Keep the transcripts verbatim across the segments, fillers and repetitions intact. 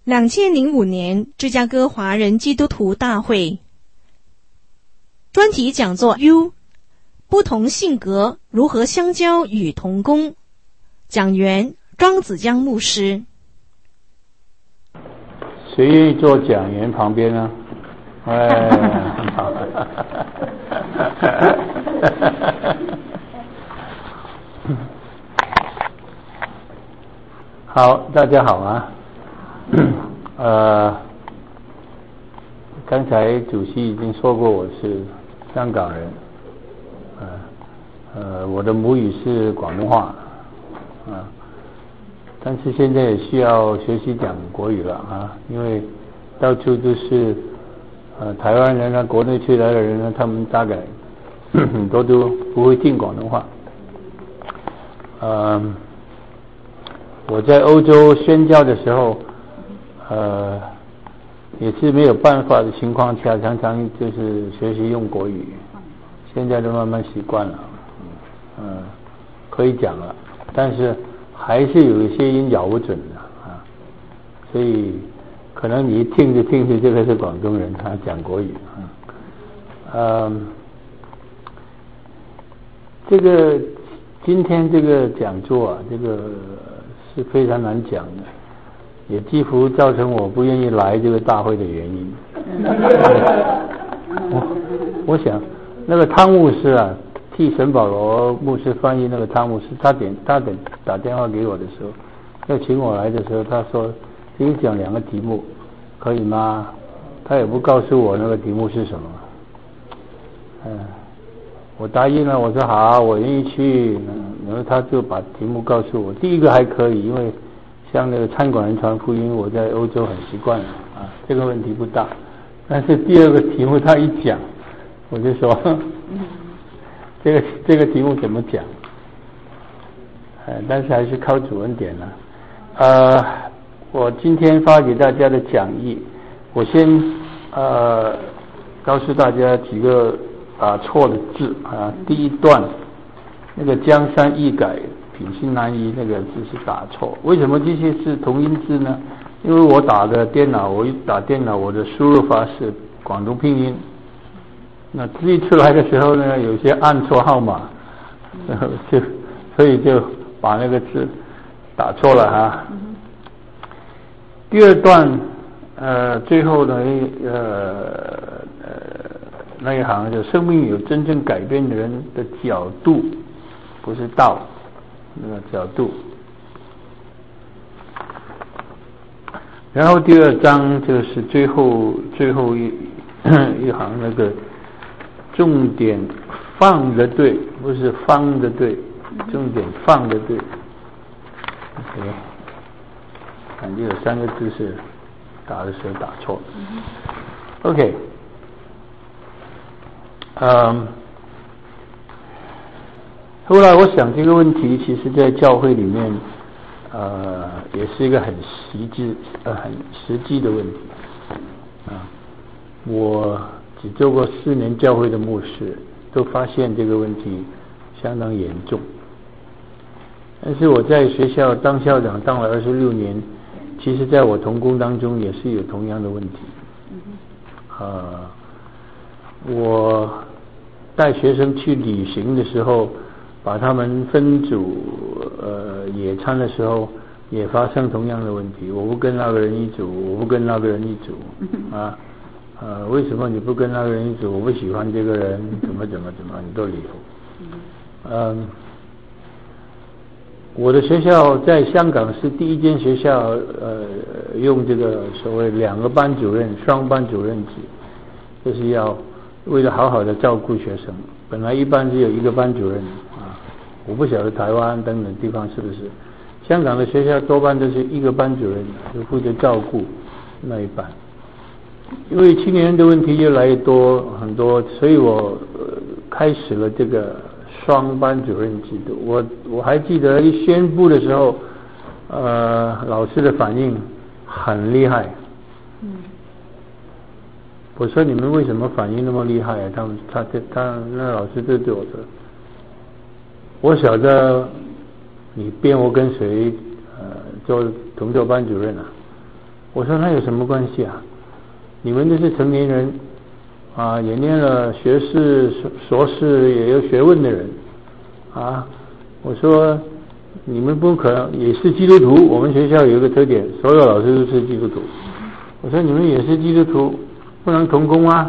两千零五年芝加哥华人基督徒大会专题讲座 U 不同性格如何相交与同工，讲员庄子江牧师。 谁愿意坐讲员旁边呢？哎，好，好，大家好啊。呃，刚才主席已经说过我是香港人，呃呃，我的母语是广东话啊，但是现在也需要学习讲国语了啊，因为到处都是呃台湾人啊，国内去来的人呢，他们大概很多都不会听广东话。呃，我在欧洲宣教的时候。呃，也是没有办法的情况下，常常就是学习用国语，现在都慢慢习惯了，嗯、呃，可以讲了，但是还是有一些音咬不准的啊，所以可能你一听就听出这个是广东人，他讲国语啊，呃，这个今天这个讲座啊，这个是非常难讲的。也几乎造成我不愿意来这个大会的原因。我我想那个汤牧师啊，替沈保罗牧师翻译那个汤牧师，他点他点打电话给我的时候，要请我来的时候，他说请讲两个题目，可以吗？他也不告诉我那个题目是什么。嗯，我答应了，我说好，我愿意去。然后他就把题目告诉我，第一个还可以，因为。像那个餐馆人传福音，我在欧洲很习惯了啊，这个问题不大。但是第二个题目他一讲，我就说，这个这个题目怎么讲？呃，但是还是靠主恩典了。呃，我今天发给大家的讲义，我先呃告诉大家几个打错的字啊。第一段那个江山易改。品性难移那个字是打错，为什么这些是同音字呢？因为我打的电脑，我一打电脑，我的输入法是广东拼音，那字一出来的时候呢，有些按错号码，就所以就把那个字打错了哈。第二段呃最后呢呃呃那一行就生命有真正改变的人的角度，不是道。那个角度，然后第二章就是最后最后一一行那个重点放的对，不是方的对，重点放的对。OK， 感觉有三个字是打的时候打错。OK， 嗯。后来我想这个问题，其实在教会里面，呃，也是一个很实际、呃很实际的问题啊。我只做过四年教会的牧师，都发现这个问题相当严重。但是我在学校当校长当了二十六年，其实在我同工当中也是有同样的问题。啊，我带学生去旅行的时候。把他们分组呃野餐的时候，也发生同样的问题。我不跟那个人一组，我不跟那个人一组啊，呃，为什么你不跟那个人一组？我不喜欢这个人，怎么怎么怎么很多理由。嗯，我的学校在香港是第一间学校，呃，用这个所谓两个班主任、双班主任制，就是要为了好好的照顾学生。本来一般只有一个班主任。我不晓得台湾等等地方是不是，香港的学校多半都是一个班主任就负责照顾那一班，因为青年人的问题越来越多很多，所以我、呃、开始了这个双班主任制度。我我还记得一宣布的时候，呃，老师的反应很厉害。嗯。我说你们为什么反应那么厉害啊？他们他他他那老师就对我说。我晓得你编我跟谁呃做同做班主任啊， 我说那有什么关系啊？你们都是成年人啊，也念了学士、硕士，也有学问的人啊。我说你们不可能也是基督徒，我们学校有一个特点，所有老师都是基督徒。我说你们也是基督徒，不能同工啊？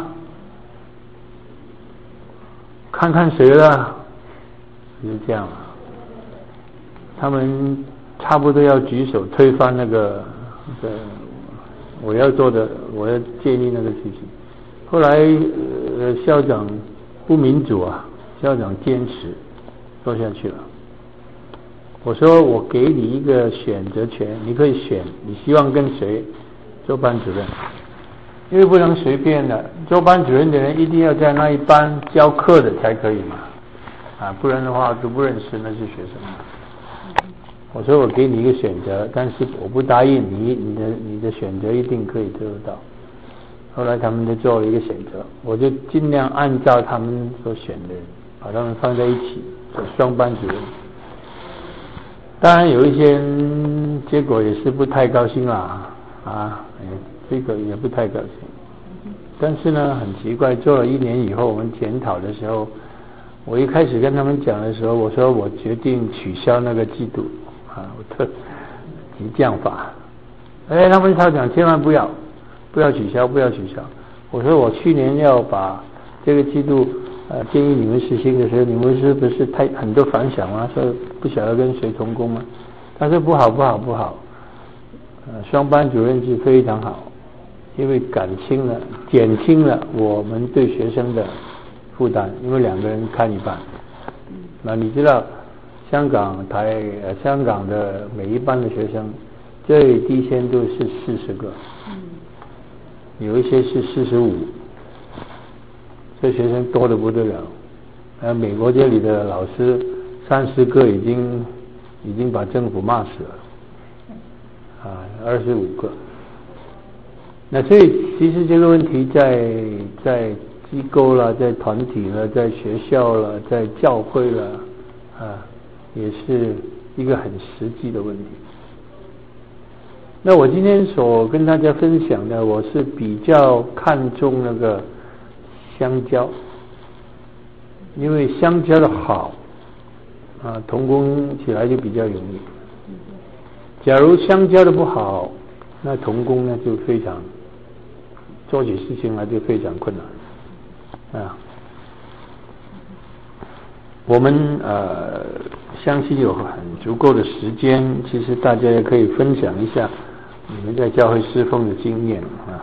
看看谁了，就是这样。他们差不多要举手推翻那个呃我要做的，我要建议那个事情。后来呃校长不民主啊，校长坚持做下去了。我说我给你一个选择权，你可以选你希望跟谁做班主任，因为不能随便的，做班主任的人一定要在那一班教课的才可以嘛，啊，不然的话都不认识那些学生。我说我给你一个选择，但是我不答应你，你的你的选择一定可以做得到。后来他们就做了一个选择，我就尽量按照他们所选的人，把他们放在一起做双班主任。当然有一些人结果也是不太高兴啦，啊，这个也不太高兴。但是呢，很奇怪，做了一年以后，我们检讨的时候，我一开始跟他们讲的时候，我说我决定取消那个季度。啊，我特急降法，哎，他们他讲千万不要，不要取消，不要取消。我说我去年要把这个季度呃建议你们实行的时候，你们是不是太很多反响吗？说不晓得跟谁同工吗？他说不好不好不好，呃，双班主任制非常好，因为减轻了减轻了我们对学生的负担，因为两个人看一半。那你知道？香港台呃香港的每一班的学生最低限度是四十个，有一些是四十五，这学生多得不得了。呃，美国这里的老师三十个已经已经把政府骂死了，啊，二十五个。那所以其实这个问题在在机构了，在团体了，在学校了，在教会了，啊。也是一个很实际的问题。那我今天所跟大家分享的，我是比较看重那个相交，因为相交的好啊，同工起来就比较容易。假如相交的不好，那同工呢就非常做起事情来就非常困难啊。我们呃相信有很足够的时间，其实大家也可以分享一下你们在教会侍奉的经验啊。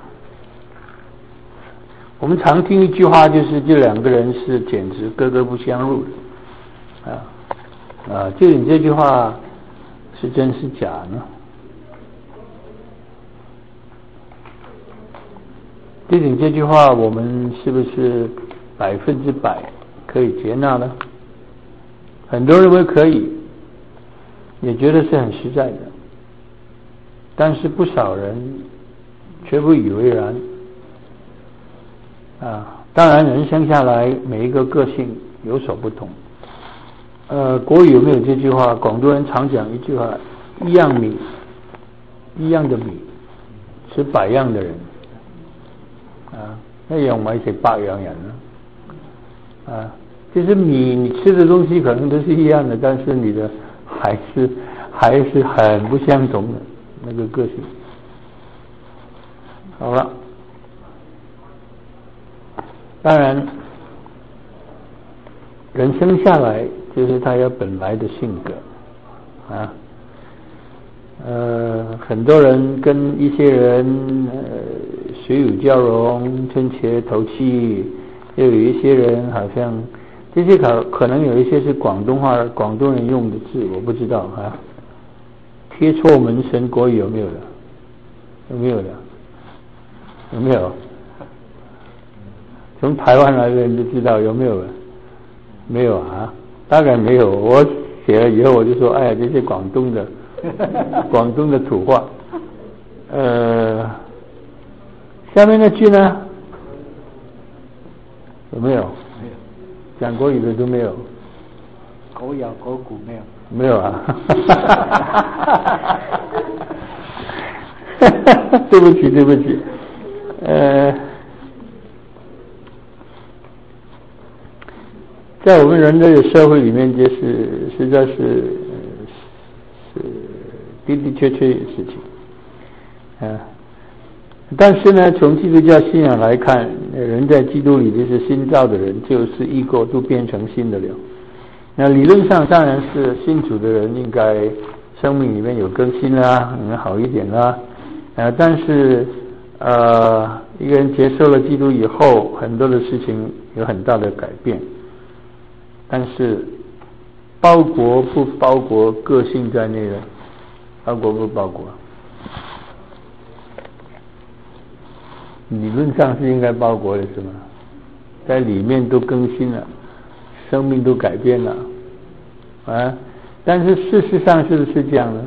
我们常听一句话，就是这两个人是简直格格不相入的啊啊！究竟这句话是真是假呢？究竟这句话我们是不是百分之百可以接纳呢？很多人认为可以，也觉得是很实在的，但是不少人却不以为然啊。当然人生下来每一个个性有所不同，呃，国语有没有这句话？广东人常讲一句话，一样米一样的米吃百样的人啊，一樣米食百樣人啊。其实米你吃的东西可能都是一样的，但是你的还是还是很不相同的那个个性。好了，当然人生下来就是他有本来的性格啊。呃，很多人跟一些人呃水乳交融，春切头气，又有一些人好像。这些可可能有一些是广东话广东人用的字，我不知道啊。贴错门神国语有没有的？有没有的？有没有？从台湾来的人就知道有没有了？没有啊？大概没有。我写了以后我就说，哎呀，这些广东的广东的土话。呃，下面那句呢？有没有？讲国语的都没有， 狗咬狗骨没有？ 没有啊。 对不起，对不起，呃，在我们人类的社会里面，就是实在是是的的确确有事情，啊，但是呢，从基督教信仰来看，人在基督里就是新造的人，就是一个都变成新的了。那理论上当然是信主的人应该生命里面有更新啦，能好一点啦，呃，但是呃，一个人接受了基督以后，很多的事情有很大的改变，但是包裹不包裹个性在内的，包裹不包裹？理论上是应该包裹的，是吗？在里面都更新了，生命都改变了，啊！但是事实上是不是这样呢？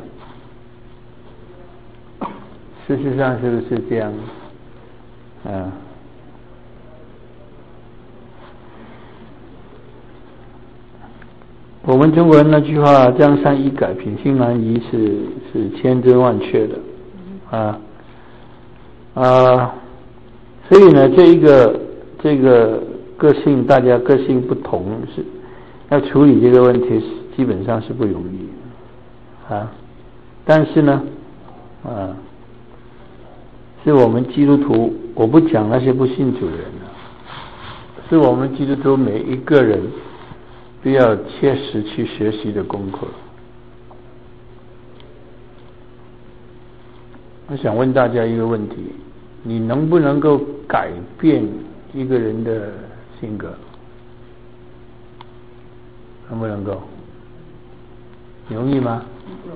事实上是不是这样？啊！我们中国人那句话“江山易改，品性难移”是是千真万确的，啊啊！所以呢，这一个这个个性，大家个性不同，是要处理这个问题，基本上是不容易啊。但是呢，啊，是我们基督徒，我不讲那些不信主的人了，是我们基督徒每一个人都要切实去学习的功课。我想问大家一个问题：你能不能够改变一个人的性格？能不能够？容易吗？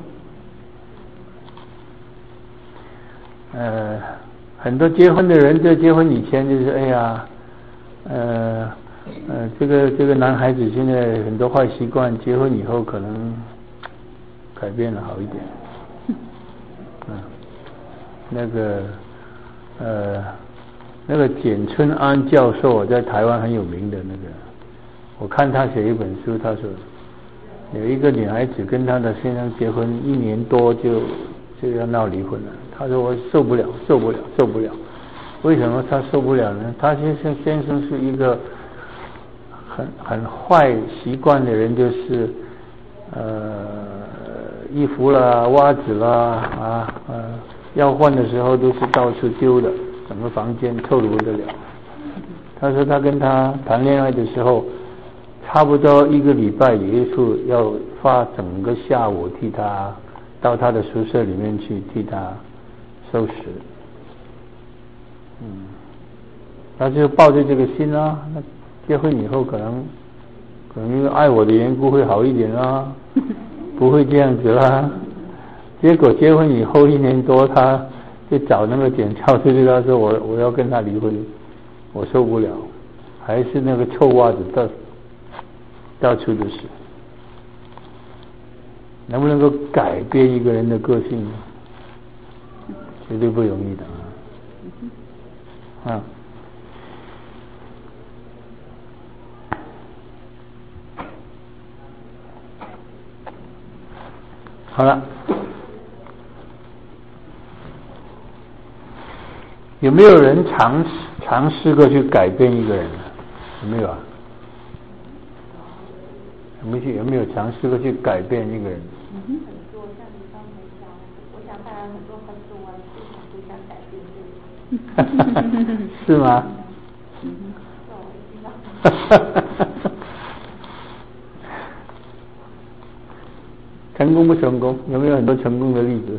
呃，很多结婚的人在结婚以前就是哎呀，呃呃，这个这个男孩子现在很多坏习惯，结婚以后可能改变了好一点。嗯，那个呃那个简春安教授在台湾很有名的那个，我看他写一本书，他说有一个女孩子跟她的先生结婚一年多就就要闹离婚了。他说我受不了，受不了，受不了。为什么他受不了呢？他先生先生是一个很很坏习惯的人，就是呃衣服啦、袜子啦啊呃要换的时候都是到处丢的，整个房间臭得不得了。他说他跟他谈恋爱的时候，差不多一个礼拜有一次要花整个下午替他到他的宿舍里面去替他收拾。嗯，他就抱着这个心啊，那结婚以后可能可能因为爱我的缘故会好一点啦，不会这样子啦。结果结婚以后一年多，他就找那个检教授对他说我我要跟他离婚，我受不了，还是那个臭袜子到到处都是。能不能够改变一个人的个性，绝对不容易的啊！啊，好了，有没有人尝试尝试过去改变一个人呢？有没有啊？有没有有没有尝试过去改变一个人？ 嗯哼，很多像你刚才讲，我想当然很多很多啊，非常非常改变这个。 是吗？ 嗯哼，哦， 成功不成功？有没有很多成功的例子？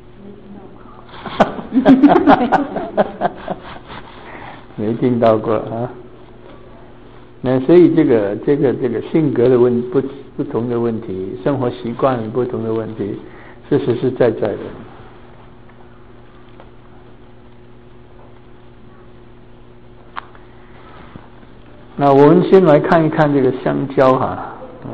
没听到过啊。那所以这个这个这个性格的问不不同的问题，生活习惯不同的问题，是实实在在的。那我们先来看一看这个香蕉哈，嗯，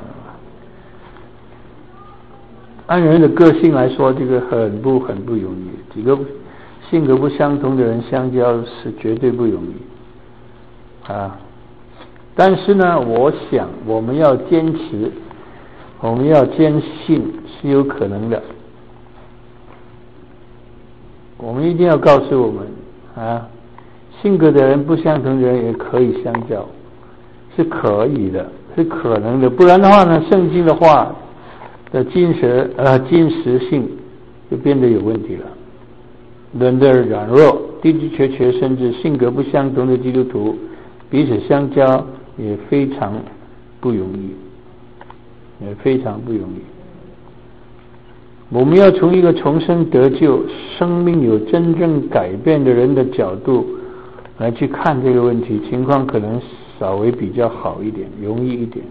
按人的个性来说，这个很不很不容易。几个性格不相同的人相交是绝对不容易啊。但是呢，我想我们要坚持，我们要坚信是有可能的。 我们一定要告诉我们啊，性格的人不相同的人也可以相交，是可以的，是可能的。不然的话呢，圣经的话的真实呃真实性就变得有问题了。人的软弱、的的确确甚至性格不相同的基督徒彼此相交也非常不容易，也非常不容易。我们要从一个重生得救、生命有真正改变的人的角度来去看这个问题，情况可能稍微比较好一点，容易一点。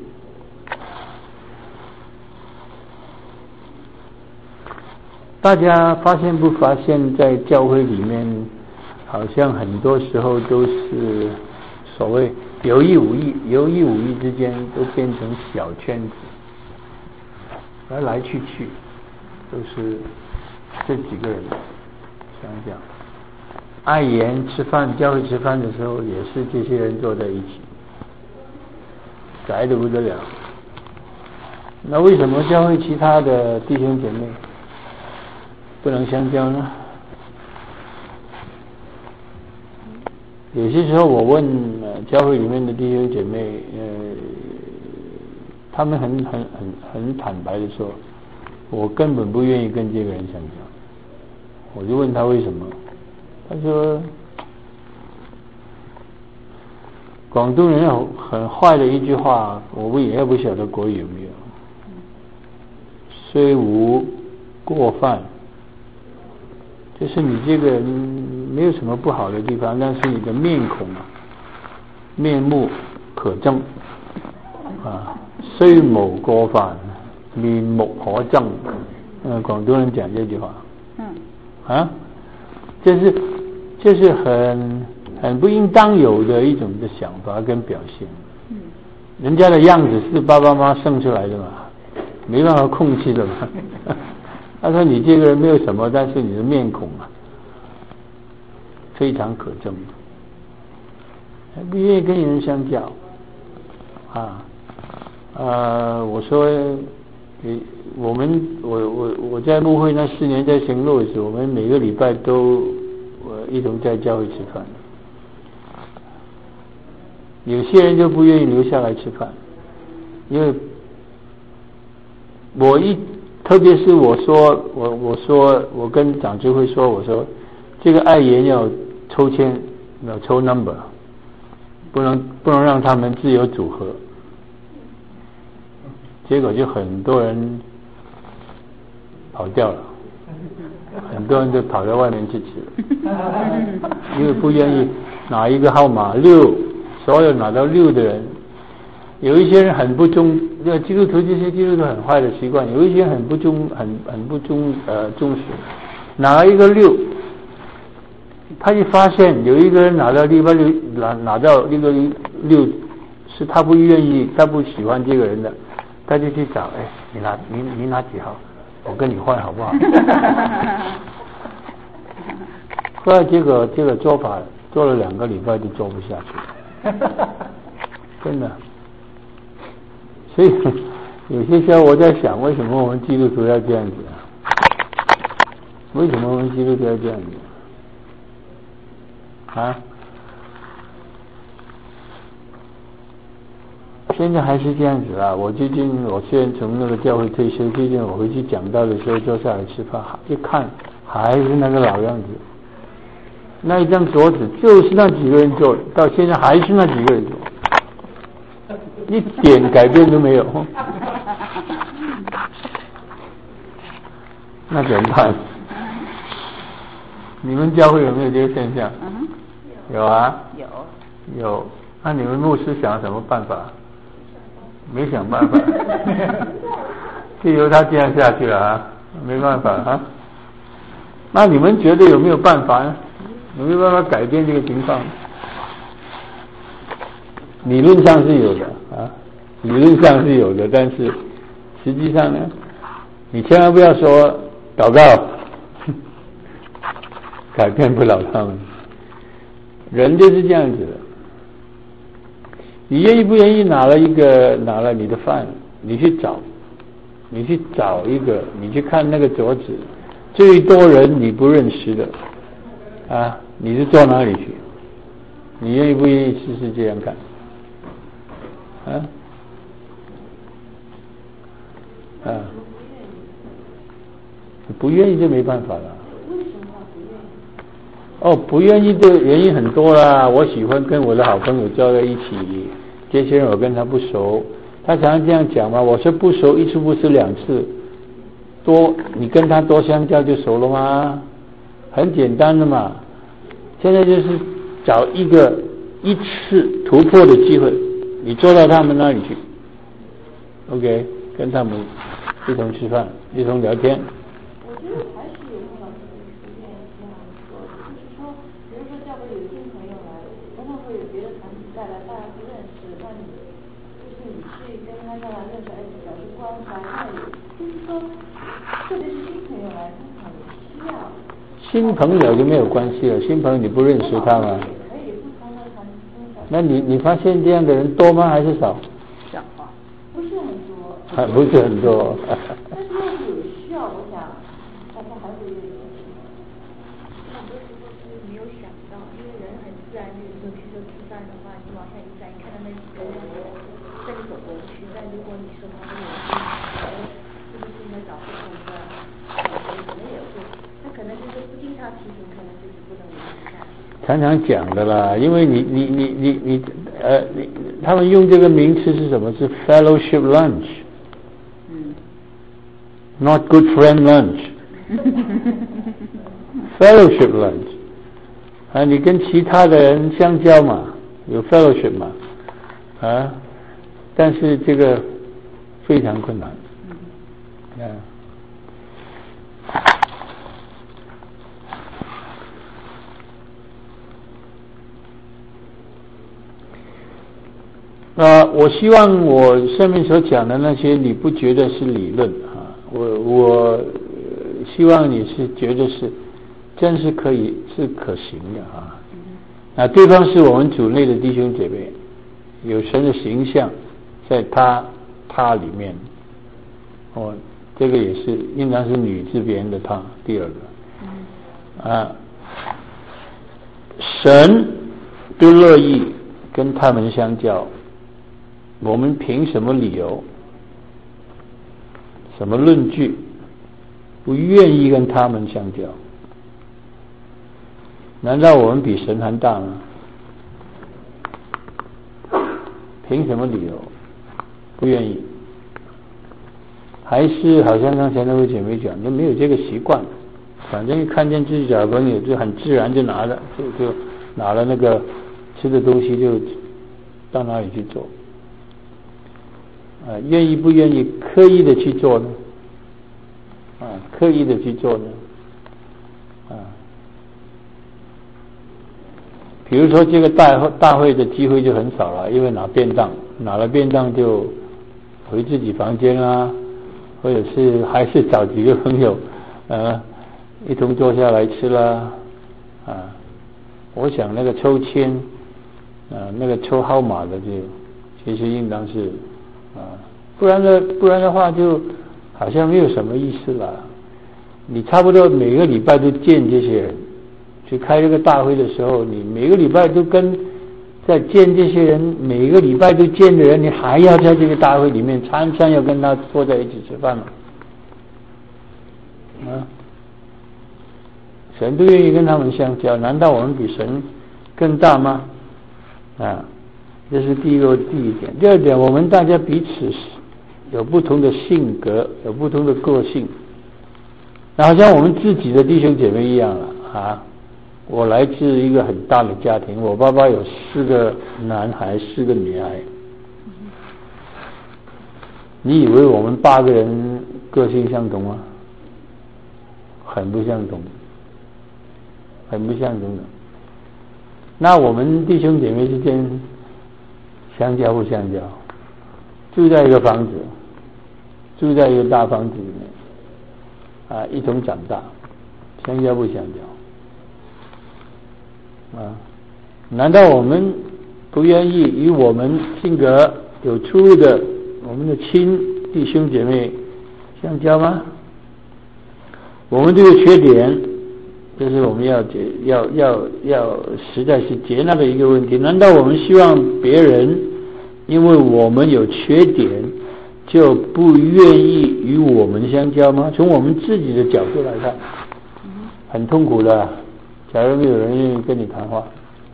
大家发现不发现，在教会里面好像很多时候都是所谓有意无意有意无意之间都变成小圈子，来来去去都是这几个人。想想爱言吃饭，教会吃饭的时候也是这些人坐在一起，宅得不得了。那为什么教会其他的弟兄姐妹不能相交呢？有些时候我问、呃、教会里面的弟兄姐妹，呃，他们很很很很坦白的说，我根本不愿意跟这个人相交。我就问他为什么，他说广东人有很坏的一句话，我不也不晓得国语有没有，虽无过犯，就是你这个人没有什么不好的地方，但是你的面孔啊，面目可憎啊，虽无过犯，面目可憎。嗯，广东人讲这句话，嗯，啊，这是这是很很不应当有的一种的想法跟表现。嗯，人家的样子是爸爸妈妈生出来的嘛，没办法控制的嘛。他说你这个人没有什么，但是你的面孔啊非常可憎，不愿意跟人相交啊。呃，我说，我们我我我在牧会那四年在行路的时候，我们每个礼拜都呃一同在教会吃饭。有些人就不愿意留下来吃饭，因为我一特别是我说我我说我跟长执会说，我说这个爱言要抽签，要抽 number， 不能不能让他们自由组合。结果就很多人跑掉了，很多人就跑到外面去吃了，因为不愿意拿一个号码六，所有拿到六的人，有一些人很不忠，基督徒这些基督徒很坏的习惯，有一些人很不忠，很很不忠呃忠实，拿了一个六，他就发现有一个人拿到六六拿拿到那个六，是他不愿意，他不喜欢这个人的。他就去找，哎，你拿你你拿几号？我跟你换好不好？后来结果这个做法做了两个礼拜就做不下去了，真的。所以有些时候我在想，为什么我们基督徒要这样子啊？为什么我们基督徒要这样子啊？现在还是这样子啊！我最近我虽然从那个教会退休，最近我回去讲道的时候坐下来吃饭，一看还是那个老样子，那一张桌子就是那几个人坐，到现在还是那几个人坐，一点改变都没有。那怎么办？你们教会有没有这个现象？有啊，有有。那你们牧师想什么办法？没想办法，就由他这样下去了啊，没办法啊。那你们觉得有没有办法呢？有没有办法改变这个情况？理论上是有的啊，理论上是有的，但是实际上呢，你千万不要说祷告改变不了他们，人就是这样子的。你愿意不愿意拿了一个拿了你的饭，你去找，你去找一个，你去看那个桌子，最多人你不认识的， 啊，你是坐哪里去？你愿意不愿意试试这样看？啊？啊？不愿意就没办法了。 为什么不愿意？ 哦，不愿意的原因很多啦。我喜欢跟我的好朋友交在一起，这些人我跟他不熟，他常常这样讲嘛。我说不熟，一次不是两次，多你跟他多相交就熟了吗？很简单的嘛。现在就是找一个一次突破的机会，你坐到他们那里去 ，OK， 跟他们一同吃饭，一同聊天。 我觉得还是有老师不愿意这样做，就是说，比如说教会有新朋友来，常常会有别的团体带来，大家不认识，那你就是你去跟他让他认识，而且表示关怀，那也就是说，特别是新朋友来，他很需要。 新朋友就没有关系了，新朋友你不认识他吗？ 可以不同的团体。 那你你发现这样的人多吗？还是少？ 少啊，不是很多。 还不是很多。 但是要是有需要，我想大家还会愿意。 很多时候是没有想到，因为人很自然，就是说，比如说吃饭的话，你往下一站，你看到那几个人在你走过去，但如果你说他是有是不是应该找不同的，可能也会，那可能就是不经常提醒，可能就是不能维持下去。 常常讲的啦，因为你你你你你呃，你他们用这个名词是什么？是 fellowship lunch， 嗯 ，not good friend lunch， fellowship lunch， 啊，你跟其他的人相交嘛，有 fellowship 嘛，啊，但是这个非常困难，啊。呃，我希望我上面所讲的那些你不觉得是理论啊，我我希望你是觉得是真是可以是可行的啊。啊，对方是我们主内的弟兄姐妹，有神的形象在他他里面，哦，这个也是应当是女字边的他。第二个啊，神都乐意跟他们相交。我们凭什么理由、什么论据不愿意跟他们相交？难道我们比神还大吗？凭什么理由不愿意？还是好像刚才那位姐妹讲，就没有这个习惯，反正一看见自己小朋友就很自然就拿了，就就拿了那个吃的东西就到哪里去做。啊，愿意不愿意刻意的去做呢？啊，刻意的去做呢？啊，比如说这个大会大会的机会就很少了，因为拿便当，拿了便当就回自己房间啦，或者是还是找几个朋友，呃，一同坐下来吃啦。啊，我想那个抽签，啊，那个抽号码的就其实应当是。啊，不然的不然的话就好像没有什么意思了。你差不多每个礼拜都见这些人，去开这个大会的时候，你每个礼拜都跟在见这些人，每个礼拜都见的人，你还要在这个大会里面常常要跟他坐在一起吃饭吗？啊，神都愿意跟他们相交，难道我们比神更大吗？啊，这是第一个第一点。第二点，我们大家彼此有不同的性格，有不同的个性，那好像我们自己的弟兄姐妹一样了啊。我来自一个很大的家庭，我爸爸有四个男孩，四个女孩。你以为我们八个人个性相同吗？很不相同，很不相同的。那我们弟兄姐妹之间相交不相交？住在一个房子，住在一个大房子里面，啊，一同长大，相交不相交？啊，难道我们不愿意与我们性格有出入的我们的亲弟兄姐妹相交吗？我们都有缺点， 这是我们要解要要要实在是接纳的一个问题。难道我们希望别人因为我们有缺点就不愿意与我们相交吗？从我们自己的角度来看，很痛苦的。假如没有人愿意跟你谈话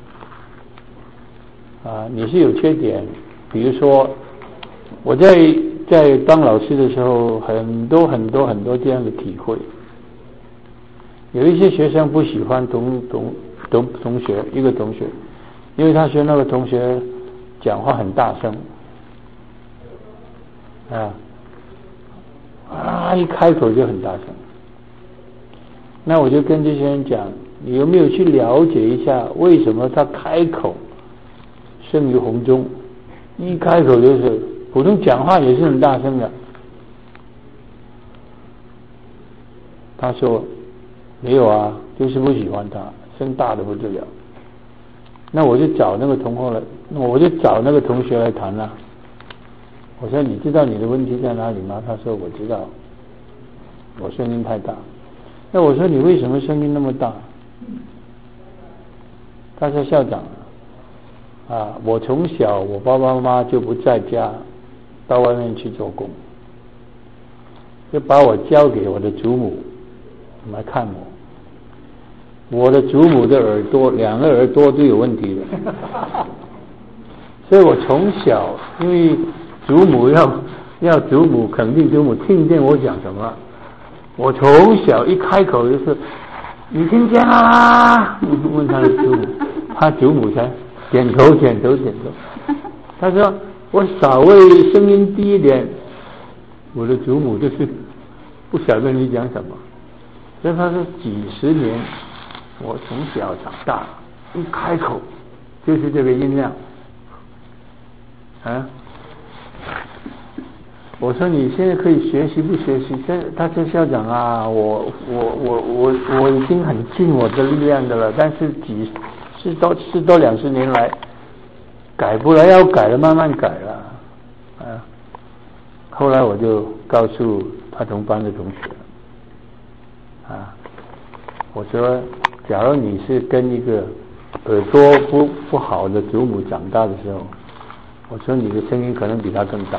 啊，你是有缺点，比如说我在在当老师的时候，很多很多很多这样的体会。有一些学生不喜欢同同同同学，一个同学，因为他说那个同学讲话很大声，啊啊一开口就很大声。那我就跟这些人讲，你有没有去了解一下为什么他开口胜于洪钟？一开口就是普通讲话也是很大声的。他说没有啊，就是不喜欢他，声大的不得了。那我就找那个同学来，我就找那个同学来谈啊。我说你知道你的问题在哪里吗？他说我知道，我声音太大。那我说你为什么声音那么大？他说校长啊，我从小我爸爸妈妈就不在家，到外面去做工，就把我交给我的祖母来看我。我的祖母的耳朵，两个耳朵都有问题的，所以我从小因为祖母要要祖母肯定祖母听见我讲什么，我从小一开口就是你听见啦，问他的祖母，他祖母才点头点头点头。他说我稍微声音低一点，我的祖母就是不晓得你讲什么。所以他说几十年我从小长大，一开口就是这个音量啊。我说你现在可以学习不学习？他说校长啊，我我我我我已经很尽我的力量的了，但是几十多十多两十年来改不来，要改了慢慢改了啊。后来我就告诉他同班的同学啊，我说假如你是跟一个耳朵不不好的祖母长大的时候，我说你的声音可能比他更大。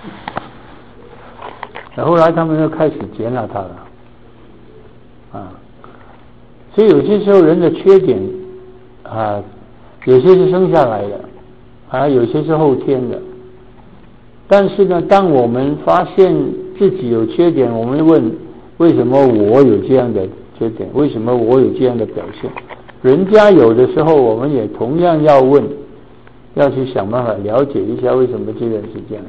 后来他们就开始接纳他了啊，所以有些时候人的缺点啊，有些是生下来的啊，有些是后天的。但是呢，当我们发现自己有缺点，我们问为什么我有这样的缺点，为什么我有这样的表现，人家有的时候我们也同样要问，要去想办法了解一下为什么这个人是这样子。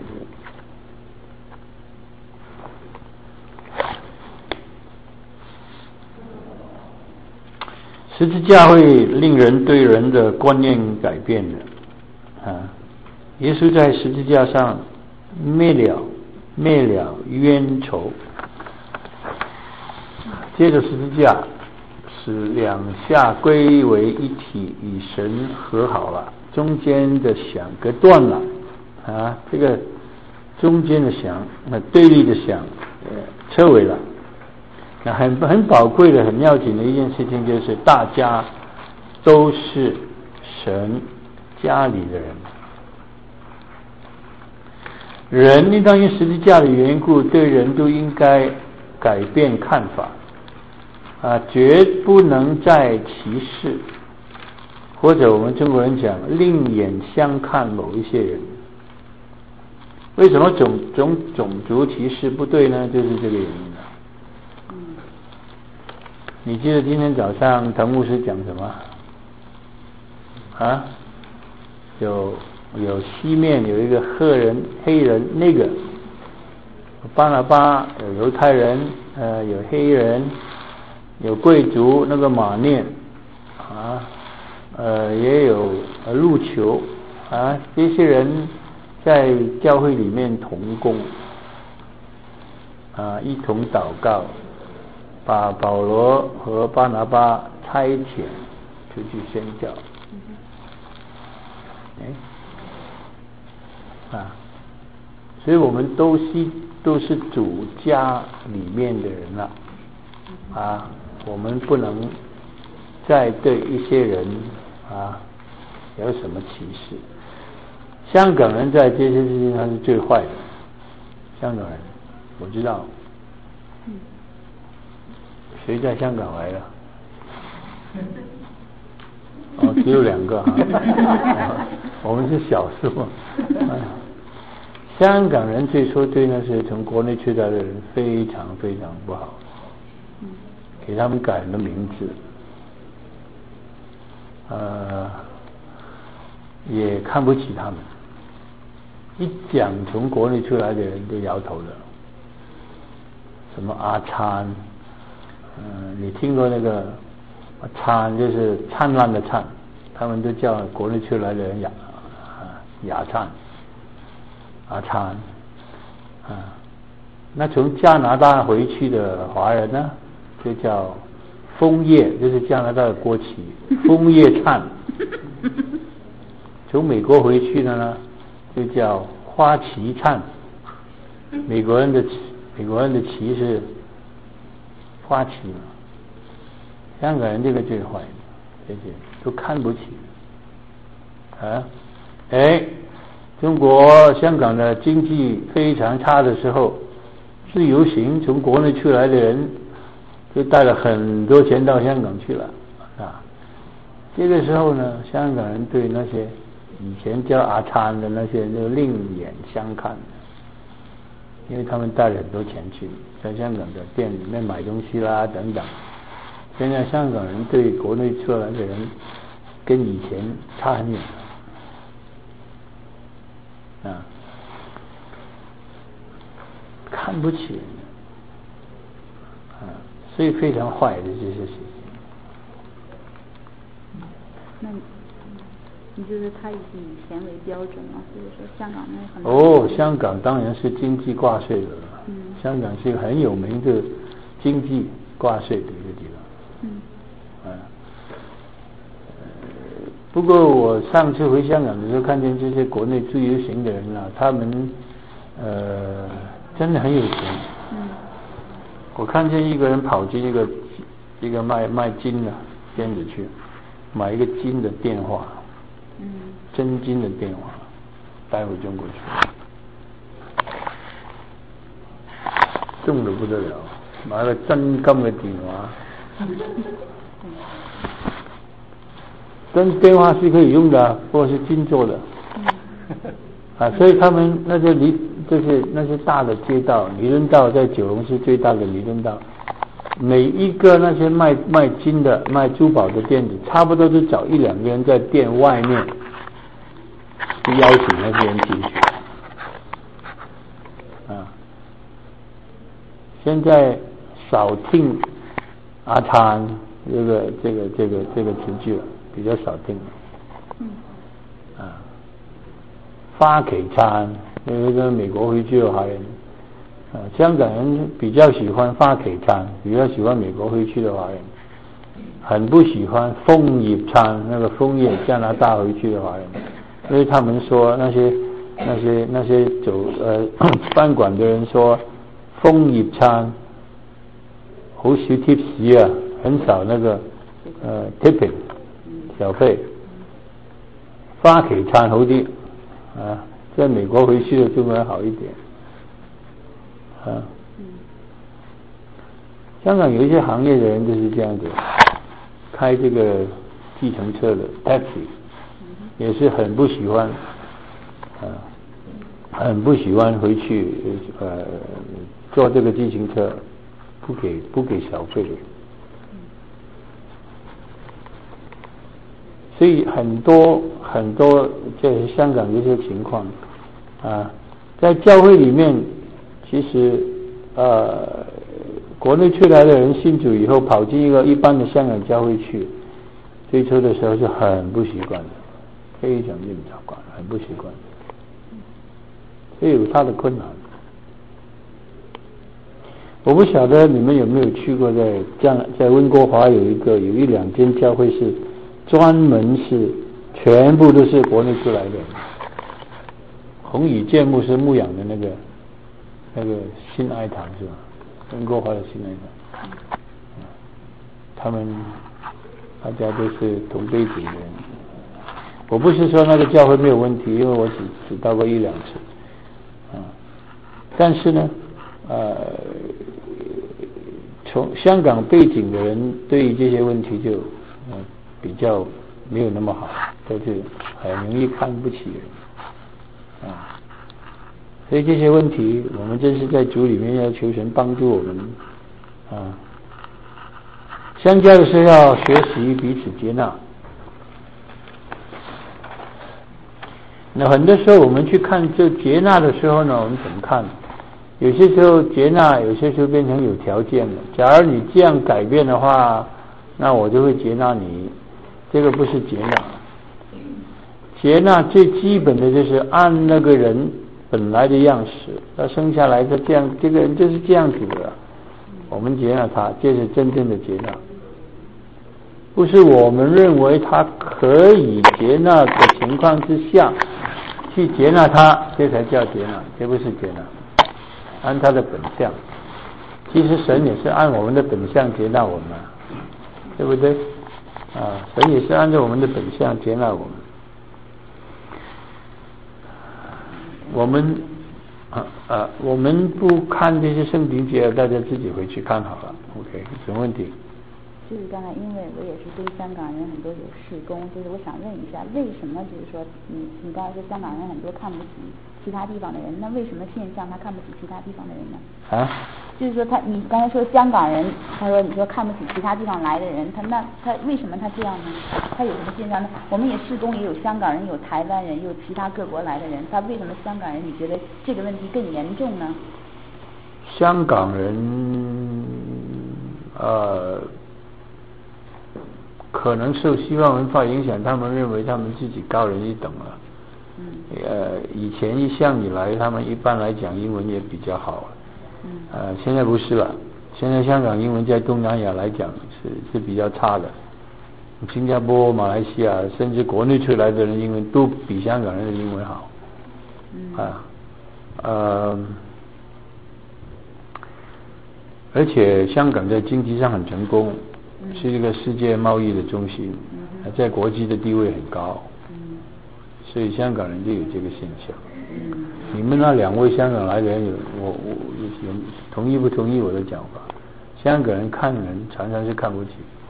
十字架会令人对人的观念改变的啊！耶稣在十字架上灭了灭了冤仇，接着十字架使两下归为一体，与神和好了，中间的墙隔断了啊！这个中间的墙，那对立的墙，呃，撤毁了。那很很宝贵的、很要紧的一件事情，就是大家都是神家里的人，人应当因十字架的缘故，对人都应该改变看法啊，绝不能再歧视，或者我们中国人讲另眼相看某一些人。为什么种种种族歧视不对呢？就是这个原因。你记得今天早上滕牧师讲什么啊？有有西面有一个黑人黑人那个巴拿巴，有犹太人，呃，有黑人，有贵族那个马念啊，呃，也有路求啊，这些人在教会里面同工啊，一同祷告。把保罗和巴拿巴差遣出去宣教，哎，啊，所以我们都是都是主家里面的人了，啊，我们不能在对一些人啊有什么歧视。香港人在这些事情上是最坏的，香港人我知道。谁在香港来的？哦，只有两个啊。我们是少数。香港人最初对那些从国内去来的人非常非常不好，给他们改了名字，呃，也看不起他们。一讲从国内出来的人都摇头的，什么阿灿，嗯、呃，你听过那个灿就是灿烂的灿，他们都叫国内出来的人雅雅灿。阿灿啊，那从加拿大回去的华人呢，就叫枫叶，就是加拿大的国旗，枫叶灿。从美国回去的呢，就叫花旗灿。美国人的美国人的旗是花旗嘛，香港人这个最坏，这些都看不起啊，哎。中国香港的经济非常差的时候，自由行从国内出来的人就带了很多钱到香港去了啊。这个时候呢，香港人对那些以前叫阿灿的那些人就另眼相看，因为他们带了很多钱去在香港的店里面买东西啦等等。现在香港人对国内出来的人跟以前差很远啊，看不起人啊，所以非常坏的这些事情。 那你就是他以以钱为标准嘛？所以说香港那很哦，香港当然是经济挂税的了。 嗯， 香港是一个很有名的经济挂税的一个地方。 嗯， 啊。不过我上次回香港的时候，看见这些国内自由行的人啊，他们呃真的很有钱。 嗯。 我看见一个人跑进一个一个卖卖金的店子去，买一个金的电话， 嗯， 真金的电话，带回中国去，重的不得了，买了真金的电话。真电话是可以用的，不过是金做的。啊，所以他们那些离就是那些大的街道，弥敦道在九龙是最大的弥敦道，每一个那些卖卖金的、卖珠宝的店子，差不多就找一两个人在店外面，去邀请那些人进去。啊，现在少听阿灿这个这个这个这个词句了。比较少听， 嗯， 啊，花旗餐，因为跟美国回去的华人，啊，香港人比较喜欢花旗餐，比较喜欢美国回去的华人，很不喜欢枫叶餐，那个枫叶加拿大回去的华人，因为他们说那些那些那些走呃饭馆的人说，枫叶餐好少 tips 啊，很少那个呃 tipping。小费，花旗餐好啲啊，在美国回去的就会好一点啊。香港有一些行业的人就是这样子，开这个计程车的 taxi， 也是很不喜欢啊，很不喜欢回去呃坐这个计程车，不给不给小费的。所以很多很多在香港这些情况啊，在教会里面，其实呃，国内出来的人信主以后，跑进一个一般的香港教会去，最初的时候是很不习惯的，非常不习惯，很不习惯，所以有他的困难。我不晓得你们有没有去过在江在温哥华有一个有一两间教会是。专门是全部都是国内出来的，宏宇建牧师牧养的那个那个新爱堂是吧？温哥华的新爱堂，他们大家都是同背景的人。我不是说那个教会没有问题，因为我只只到过一两次啊。但是呢，呃，从香港背景的人对于这些问题就呃比较没有那么好，就是很容易看不起人啊。所以这些问题，我们真是在主里面要求神帮助我们啊。相交的是要学习彼此接纳。那很多时候我们去看这接纳的时候呢，我们怎么看？有些时候接纳，有些时候变成有条件的。假如你这样改变的话，那我就会接纳你。这个不是接纳。接纳最基本的就是按那个人本来的样式，他生下来他这样，这个人就是这样子的，我们接纳他，这是真正的接纳。不是我们认为他可以接纳的情况之下去接纳他，这才叫接纳，这不是接纳。按他的本相，其实神也是按我们的本相接纳我们，对不对？啊，神也是按照我们的本相接纳我们。我们啊啊，我们不看这些圣经节，大家自己回去看好了。OK， 什么问题？ 就是刚才，因为我也是对香港人很多有事工，就是我想问一下，为什么就是说，你你刚才说香港人很多看不起其他地方的人，那为什么现象他看不起其他地方的人呢？ 啊？ 就是说他，你刚才说香港人，他说你说看不起其他地方来的人，他那他为什么他这样呢？他有什么现象呢？我们也事工也有香港人，有台湾人，有其他各国来的人，他为什么香港人你觉得这个问题更严重呢？ 香港人，呃。可能受西方文化影响，他们认为他们自己高人一等了。嗯。呃，以前一向以来，他们一般来讲英文也比较好。嗯。呃，现在不是了，现在香港英文在东南亚来讲是是比较差的。新加坡、马来西亚，甚至国内出来的人英文都比香港人的英文好。嗯。啊，呃，而且香港在经济上很成功。是一个世界贸易的中心，在国际的地位很高，所以香港人就有这个现象。你们那两位香港来的人有我我有同意不同意我的讲法？香港人看人常常是看不起。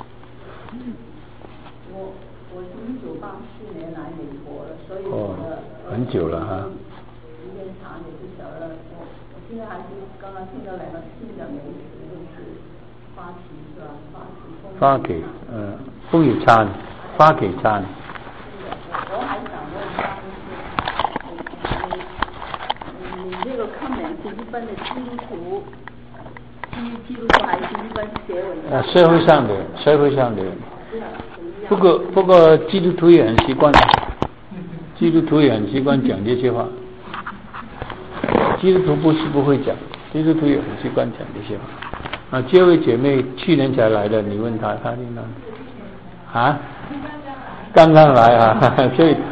我我从一九八四年来美国了，所以哦，很久了哈。 时间长也不晓得，我我现在还是刚刚听到两个新的名词，就是花旗是吧？花旗。 发给呃风雨餐，发给餐。 我还想问他，就是你你这个看门是一般的基督徒，基基督徒还是一般学文的？ 呃，社会上的社会上的人。不过不过基督徒也很习惯，基督徒也很习惯讲这些话。基督徒不是不会讲，基督徒也很习惯讲这些话。啊，这位姐妹去年才来的，你问她，她听到啊？刚刚来啊，所以。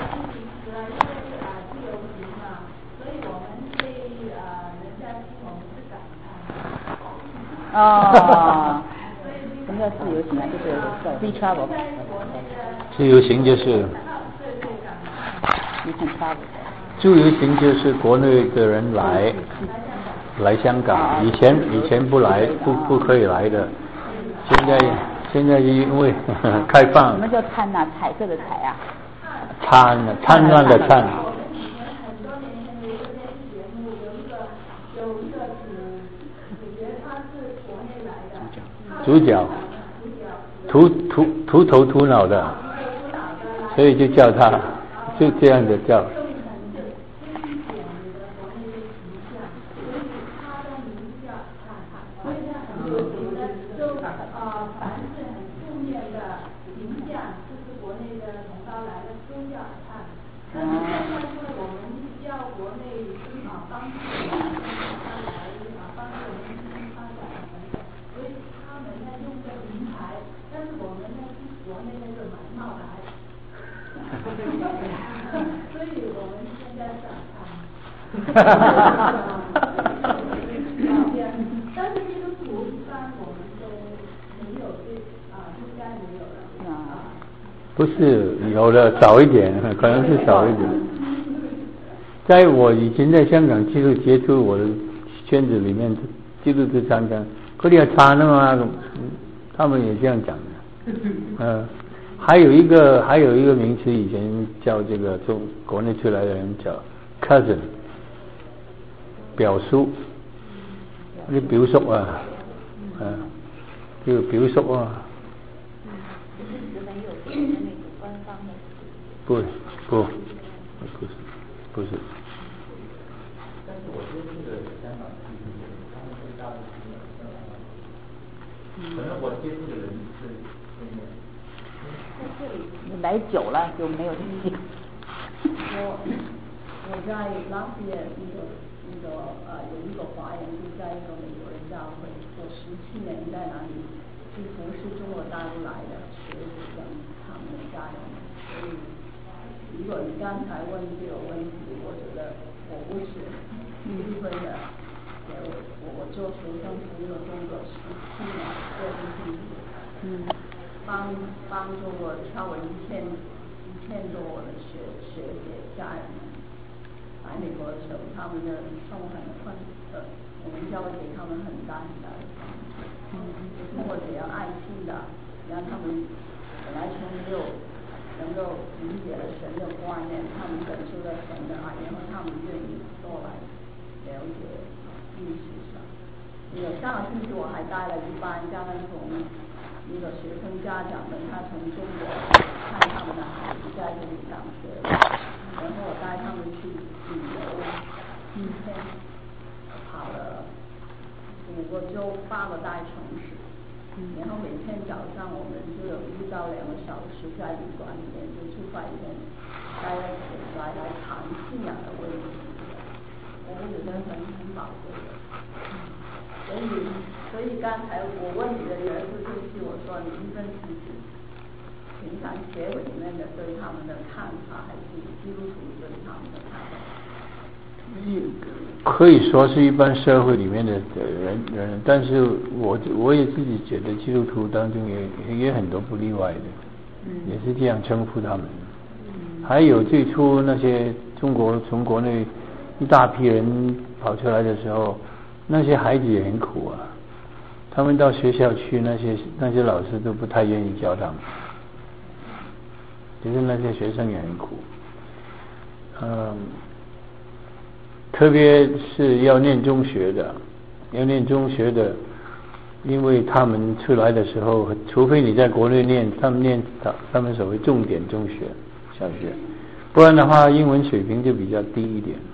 哦，什么叫自由行啊？就是 free travel。 自由行就是。 You can travel。 自由行就是国内的人来。来香港，以前以前不来，不不可以来的。现在现在因为呵呵开放。 什么叫灿呐？彩色的彩啊？ 灿灿烂的灿。主角。秃秃秃头秃脑的，所以就叫他，就这样的叫。 哈哈哈哈哈！但是这个图一般我们都没有对啊，应该没有了。 不是有的少一点，可能是少一点。在我以前在香港接触接触我的圈子里面，基督徒常常佢哋係撐啊嘛，他們也這樣講的。嗯，還有一個還有一個名詞，以前叫這個中國內出來的人叫 cousin， 表叔，啲表叔啊，嗯，叫表叔啊。不不不是不是。但是我接触的香港基督徒，他们对大陆基督徒可能我接触的人是在这里来久了就没有这些。 我我在拉比耶那个那个呃有一个华人就在一个美国人教会，我十七年在那里几乎是中国大陆来的学子跟他们的家人，所以如果你刚才问这个问题，我觉得我不是离婚的，我我做学生服务的工作十七年，做进去，嗯，帮帮助我超过一千一千多我的学学姐家人们来美国的时候，他们的生活很困的，我们教会给他们很大很大的帮助，嗯，通过怎样爱心的，让他们本来从没有能够理解了神的观念，他们感受到神的爱，然后他们愿意多来了解历史上。那个上个星期我还带了一班刚刚从一个学生家长们，他从中国看他们的孩子在这里上学，然后我带他们去旅游，一天跑了五个州八个大城市。然后每天早上我们就有一到两个小时在旅馆里面就出发一天，大家来来谈信仰的问题，我觉得很很宝贵的。所以所以刚才我问你的原因就是我说你一份是指平常协会里面的对他们的看法，还是基督徒对他们的看法？ 可以说是一般社会里面的人人，但是我我也自己觉得基督徒当中也也很多不例外的，嗯，也是这样称呼他们。嗯，还有最初那些中国从国内一大批人跑出来的时候，那些孩子也很苦啊，他们到学校去，那些那些老师都不太愿意教他们，其实那些学生也很苦，嗯。特别是要念中学的，要念中学的，因为他们出来的时候，除非你在国内念，他们念他们所谓重点中学、小学，不然的话，英文水平就比较低一点。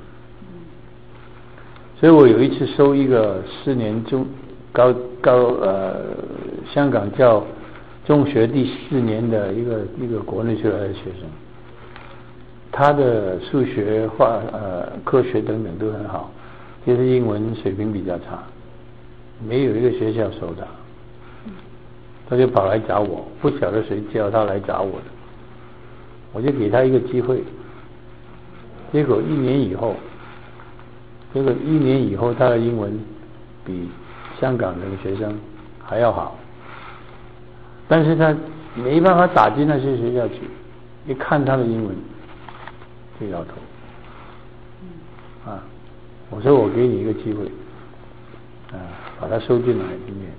所以我有一次收一个四年中高高呃香港叫中学第四年的一个一个国内出来的学生。他的数学、化呃科学等等都很好，就是英文水平比较差，没有一个学校收他，他就跑来找我，不晓得谁叫他来找我的，我就给他一个机会，结果一年以后，结果一年以后他的英文比香港那个学生还要好，但是他没办法打进那些学校去，一看他的英文。就摇头，啊！我说我给你一个机会，啊，把他收进来里面。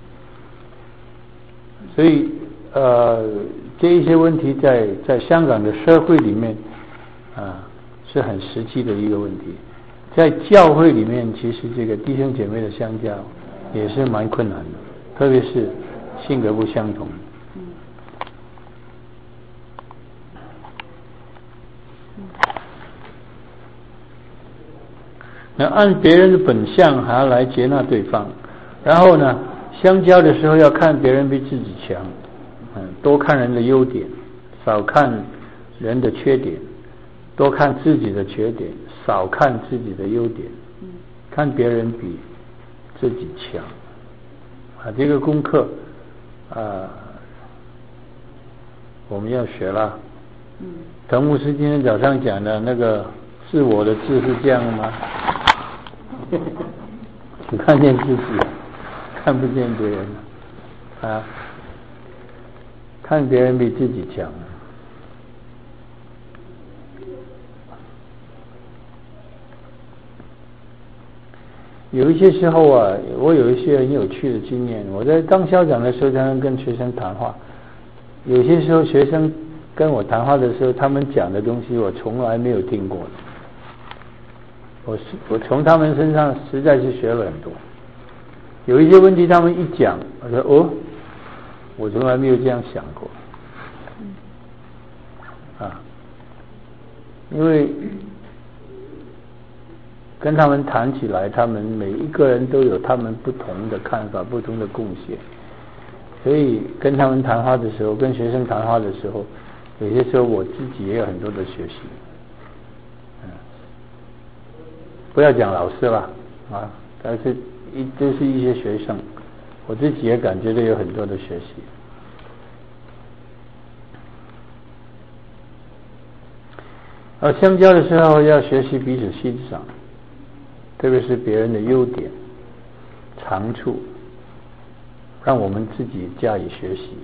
所以呃，这一些问题在在香港的社会里面啊是很实际的一个问题，在教会里面，其实这个弟兄姐妹的相交也是蛮困难的，特别是性格不相同。那按别人的本相还要来接纳对方，然后呢，相交的时候要看别人比自己强，嗯，多看人的优点，少看人的缺点，多看自己的缺点，少看自己的优点，看别人比自己强，啊，这个功课啊，我们要学了。嗯，滕牧师今天早上讲的那个自我的字是这样的吗？只看见自己，看不见别人啊！看别人比自己强， 有一些时候啊，我有一些很有趣的经验。我在当校长的时候，常常跟学生谈话。有些时候学生跟我谈话的时候，他们讲的东西我从来没有听过的。我是我从他们身上实在是学了很多。有一些问题他们一讲，我说哦，我从来没有这样想过。啊，因为跟他们谈起来，他们每一个人都有他们不同的看法、不同的贡献，所以跟他们谈话的时候，跟学生谈话的时候，有些时候我自己也有很多的学习。嗯，不要讲老师了啊，但是一都是一些学生，我自己也感觉到有很多的学习。而相交的时候要学习彼此欣赏，特别是别人的优点、长处，让我们自己加以学习。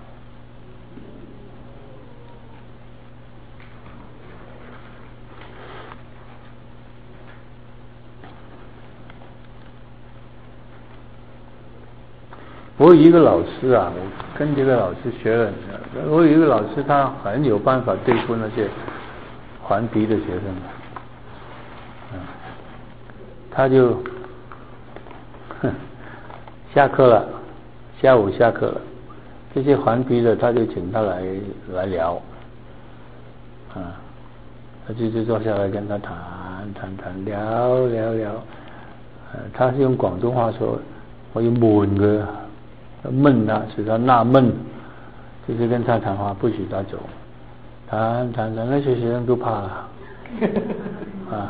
我有一个老师啊，我跟这个老师学了，我有一个老师，他很有办法对付那些顽皮的学生，嗯，他就哼下课了，下午下课了，这些顽皮的他就请他来来聊，啊，他就就坐下来跟他谈谈谈聊聊聊，呃，他是用广东话说，我有悶嘅悶啊，使他納悶，就是跟他談話，不許他走。談談談，那些學生都怕了啊！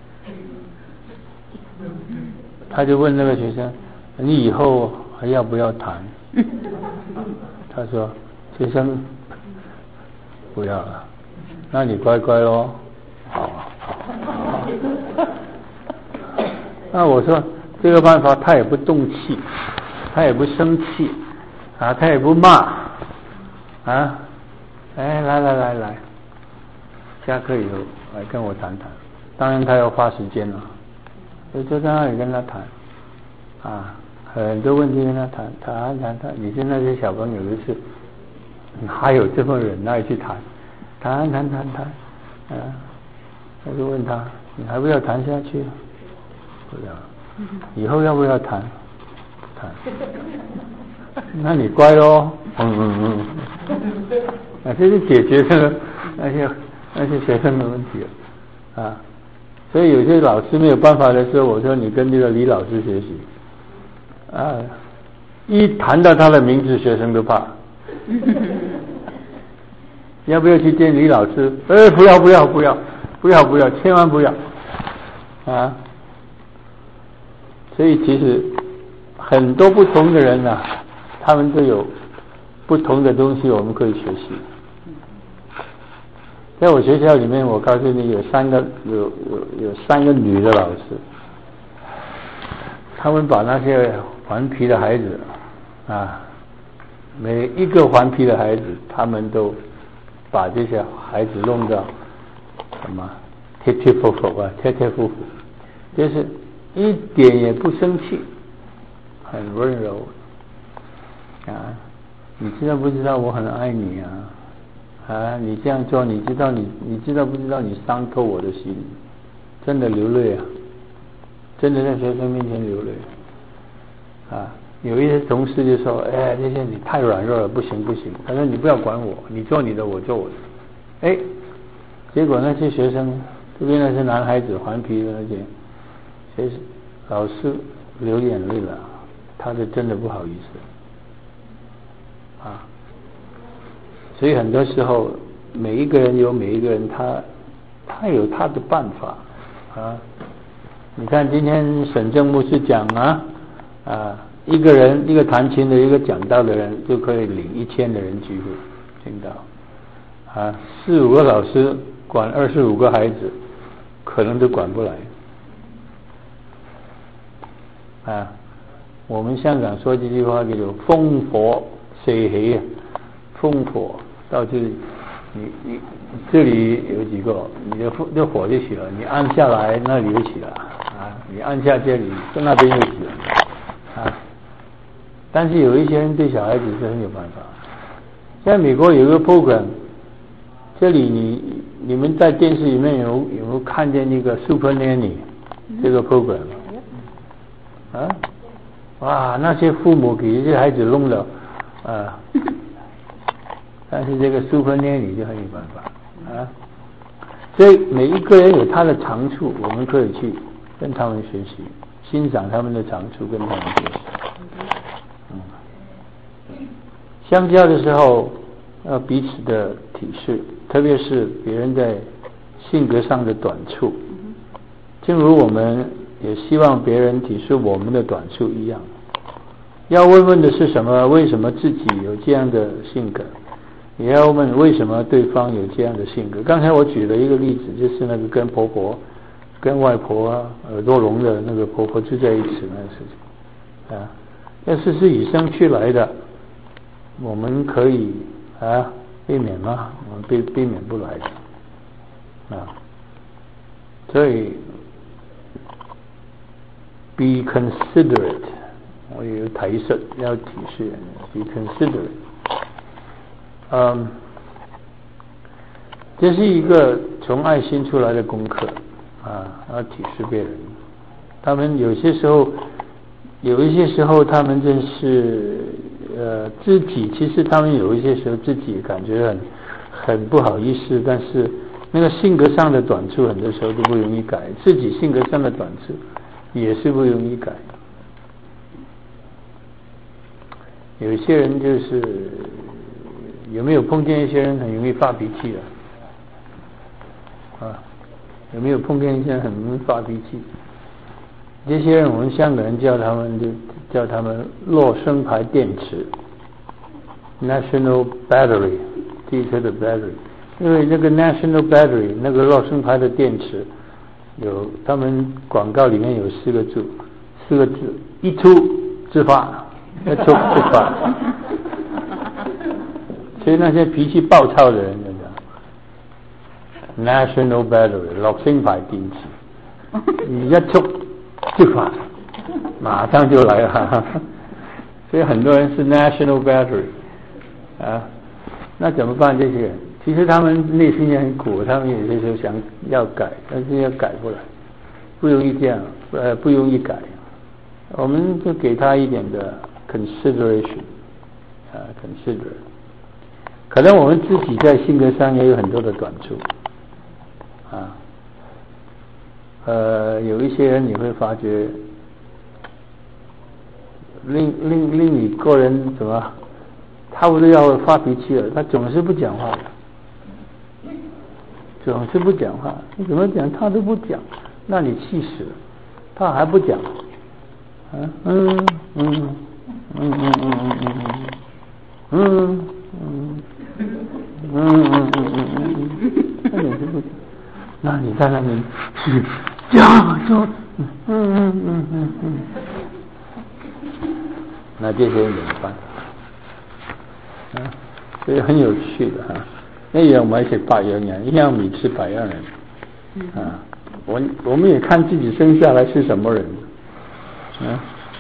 他就問那個學生：“你以後還要不要談？”他說：“學生不要了，那你乖乖咯。”好，好。那我說這個辦法，他也不動氣，他也不生氣啊，他也不罵啊。哎，来来来来，下課以後來跟我談談。當然他要花時間了，我就在那裡跟他談啊，很多問題跟他談談談談。你現在這些小朋友就是哪有這麼忍耐去談談談談談啊？我就問他，你還不要談下去？不要。以後要不要談？談。那你乖咯。嗯嗯嗯。啊，这是解决这个那些那些学生的问题啊，所以有些老师没有办法的时候，我说你跟这个李老师学习啊，一谈到他的名字，学生都怕。要不要去见李老师？哎，不要不要不要不要不要，千万不要啊！所以其实很多不同的人啊，他们都有不同的东西，我们可以学习。在我学校里面，我告诉你，有三个有有有三个女的老师，他们把那些顽皮的孩子啊，每一个顽皮的孩子，他们都把这些孩子弄到什么贴贴服服啊，贴贴服服，就是一点也不生气，很温柔啊。你知道不知道我很爱你啊？啊，你这样做，你知道你你知道不知道你伤透我的心？真的流泪啊！真的在学生面前流泪啊！有一些同事就说：“哎，这些你太软弱了，不行不行。”他说：“你不要管我，你做你的，我做我的。”哎，结果那些学生，特别那些男孩子顽皮的那些，学生老师流眼泪了，他就真的不好意思。啊，所以很多时候每一个人有每一个人他他有他的办法啊。你看今天沈正牧师讲啊啊，一个人一个弹琴的一个讲道的人就可以领一千的人聚会听到啊，四五个老师管二十五个孩子可能都管不来啊。我们香港说这句话叫做烽火四起啊，烽火到这里，你你这里有几个，你的就火就起了，你按下来那里就起了啊。 你按下这里，那边就写啊。但是有一些人对小孩子是很有办法。在美国有一个 program， 这里你你们在电视里面有有没有看见那个 Super Nanny 这个 program 啊？哇，那些父母给这些孩子弄了啊，但是这个 Super Nanny 就很有办法啊。所以每一个人有他的长处，我们可以去跟他们学习，欣赏他们的长处，跟他们学习。嗯，相交的时候要彼此的体恤，特别是别人在性格上的短处，正如我们也希望别人体恤我们的短处一样。要问问的是什么？为什么自己有这样的性格？也要问为什么对方有这样的性格。刚才我举了一个例子，就是那个跟婆婆、跟外婆啊耳朵聋的那个婆婆住在一起那个事情啊。要是是与生俱来的，我们可以啊避免吗？我们避避免不来的啊。所以 be considerate， 我有提示要体恤 be considerate。嗯，这是一个从爱心出来的功课啊，要体恤别人。他们有些时候，有一些时候，他们真是呃自己，其实他们有一些时候自己感觉很很不好意思，但是那个性格上的短处，很多时候都不容易改，自己性格上的短处也是不容易改。有一些人就是。有没有碰见一些人很容易发脾气的啊？有没有碰见一些人很容易发脾气？这些人我们香港人叫他们就叫他们洛生牌电池 ，National Battery， 汽车的 battery， 因为那个 National Battery 那个洛生牌的电池有，他们广告里面有四个字，四个字一出自发，一出自发。所以那些脾气暴躁的人，真的 ，National Battery 洛星牌电池，你一触就发，马上就来了。所以很多人是 National Battery 啊，那怎么办？这些人其实他们内心也很苦，他们有些时候想要改，但是要改不来，不容易这样，呃，不容易改。我们就给他一点的 consideration 啊 ，consider。可能我们自己在性格上也有很多的短处啊，呃，有一些人你会发觉，令令令你个人怎么，他不是要发脾气了，他总是不讲话的，总是不讲话，你怎么讲他都不讲，那你气死了，他还不讲，啊，嗯嗯嗯嗯嗯嗯嗯嗯嗯。嗯嗯嗯嗯嗯嗯，那你是不行，那你在那里讲说，嗯嗯嗯嗯嗯，那这些人怎么办？啊，所以很有趣的哈。那样我们是百样人，一样米吃百样人啊。我我们也看自己生下来是什么人啊，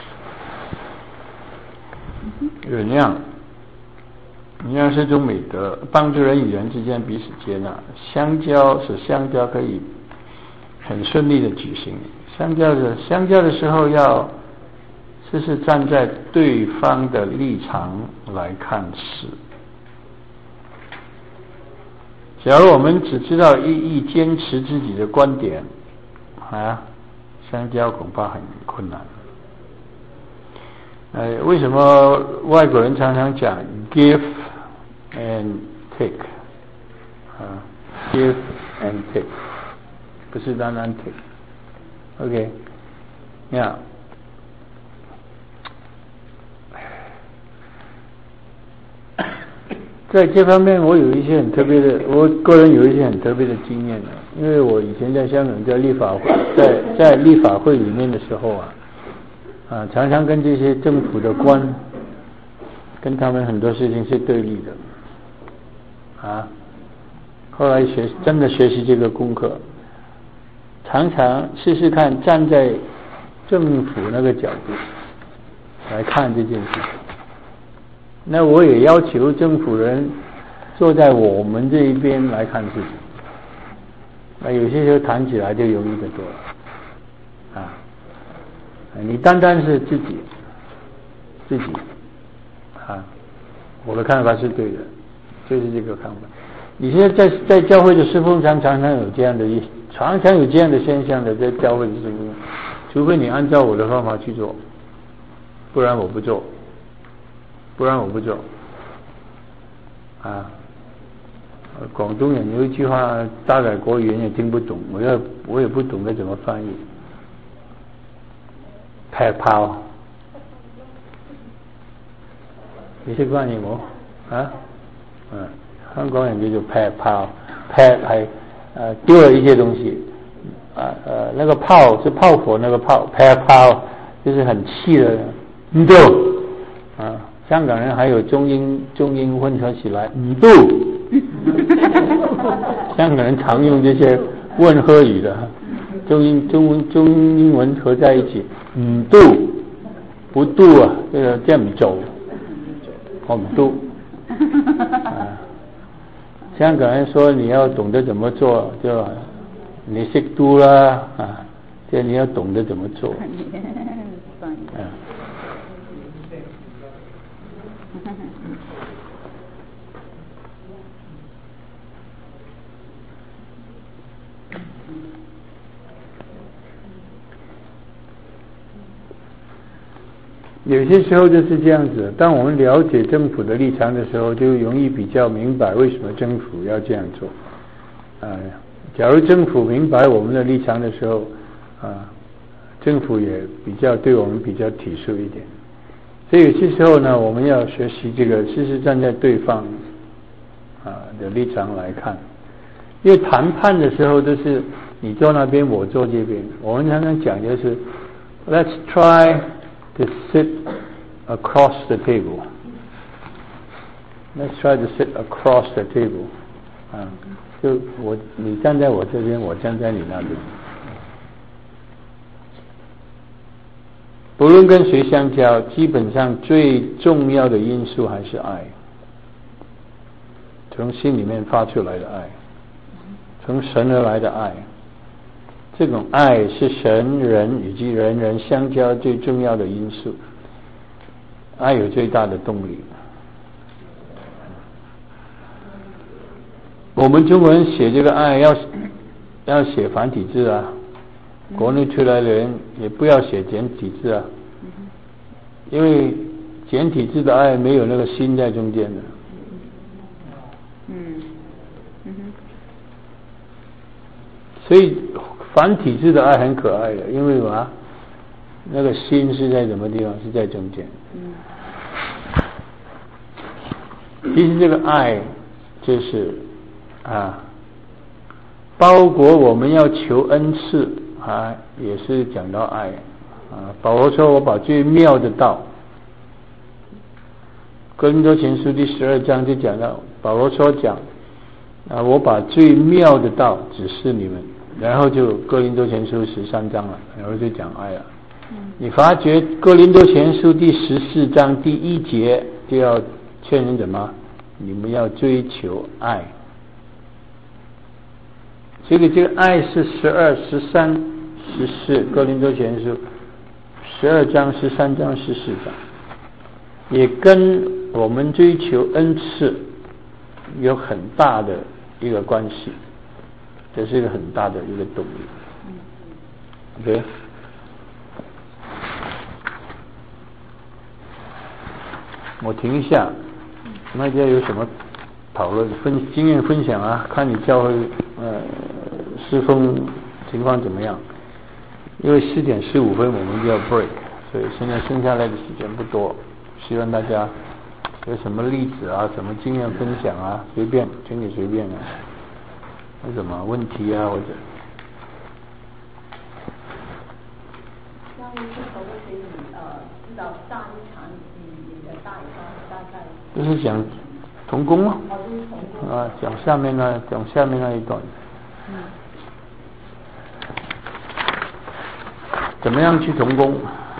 原谅。原谅是一种美德，帮助人与人之间彼此接纳。相交使相交可以很顺利的举行。相交的相交的时候要时时站在对方的立场来看事。假如我们只知道一意坚持自己的观点啊，相交恐怕很困难。呃，为什么外国人常常讲 give and take 啊 give and take 不是单单 take OK 你看在这方面我有一些很特别的，我个人有一些很特别的经验的，因为我以前在香港在立法会在在立法会里面的时候啊啊常常跟这些政府的官跟他们很多事情是对立的啊，后来学真的学习这个功课，常常试试看站在政府那个角度来看这件事情。那我也要求政府人坐在我们这一边来看事情。那有些时候谈起来就容易得多了啊！你单单是自己自己啊，我的看法是对的，就是这个看法。你现在在在教会的侍奉上常常有这样的一常常有这样的现象的，在教会的侍奉，除非你按照我的方法去做，不然我不做，不然我不做啊。广东人有一句话，大概国语人也听不懂，我也我也不懂得怎么翻译。劈炮，你識翻譯冇啊？嗯，香港人叫做劈炮，劈係呃丟了一些東西，啊呃那個炮是炮火那個炮，劈炮就是很氣的，唔丟啊。香港人還有中英中英混合起來，唔丟。香港人常用這些混合語的，中英中文中英文合在一起，唔丟不丟啊，這個這樣唔做，我唔丟。啊，香港人說你要懂得怎麼做，就你識丟啦啊，這你要懂得怎麼做。啊有些时候就是这样子，当我们了解政府的立场的时候，就容易比较明白为什么政府要这样做。啊，假如政府明白我们的立场的时候，啊，政府也比较对我们比较体恤一点。所以有些时候呢，我们要学习这个，事实站在对方啊的立场来看，因为谈判的时候都是你坐那边，我坐这边。我们常常讲就是 ，Let's try to sit across the table. Let's try to sit across the table. 啊，就我你站在我这边，我站在你那边。不论跟谁相交，基本上最重要的因素还是爱，从心里面发出来的爱，从神而来的爱。这种爱是神人以及人人相交最重要的因素，爱有最大的动力。我们中国人写这个爱要要写繁体字啊，国内出来的人也不要写简体字啊，因为简体字的爱没有那个心在中间的。嗯嗯，所以繁体字的爱很可爱的，因为嘛，那个心是在什么地方？是在中间。其实这个爱就是啊，包括我们要求恩赐啊，也是讲到爱啊。保罗说：“我把最妙的道。”哥林多前书第十二章就讲到，保罗说讲啊，我把最妙的道指示你们。然后就哥林多前书十三章了，然后就讲爱了。嗯、你发觉哥林多前书第十四章第一节就要劝人怎么？你们要追求爱。这个这个爱是十二、十三、十四，哥林多前书十二章、十三章、十四章，也跟我们追求恩赐有很大的一个关系。这是一个很大的一个动力。OK， 我停一下，大家有什么讨论、分经验分享啊？看你教会呃侍奉情况怎么样？因为四点十五分我们就要 break， 所以现在剩下来的时间不多，希望大家有什么例子啊、什么经验分享啊，随便，请你随便啊。有什么问题啊？或者像是可不可以呃知道大一场你的大一场大概就是讲同工啊， 哦就是同工啊讲下面那讲下面那一段。嗯。 怎么样去同工？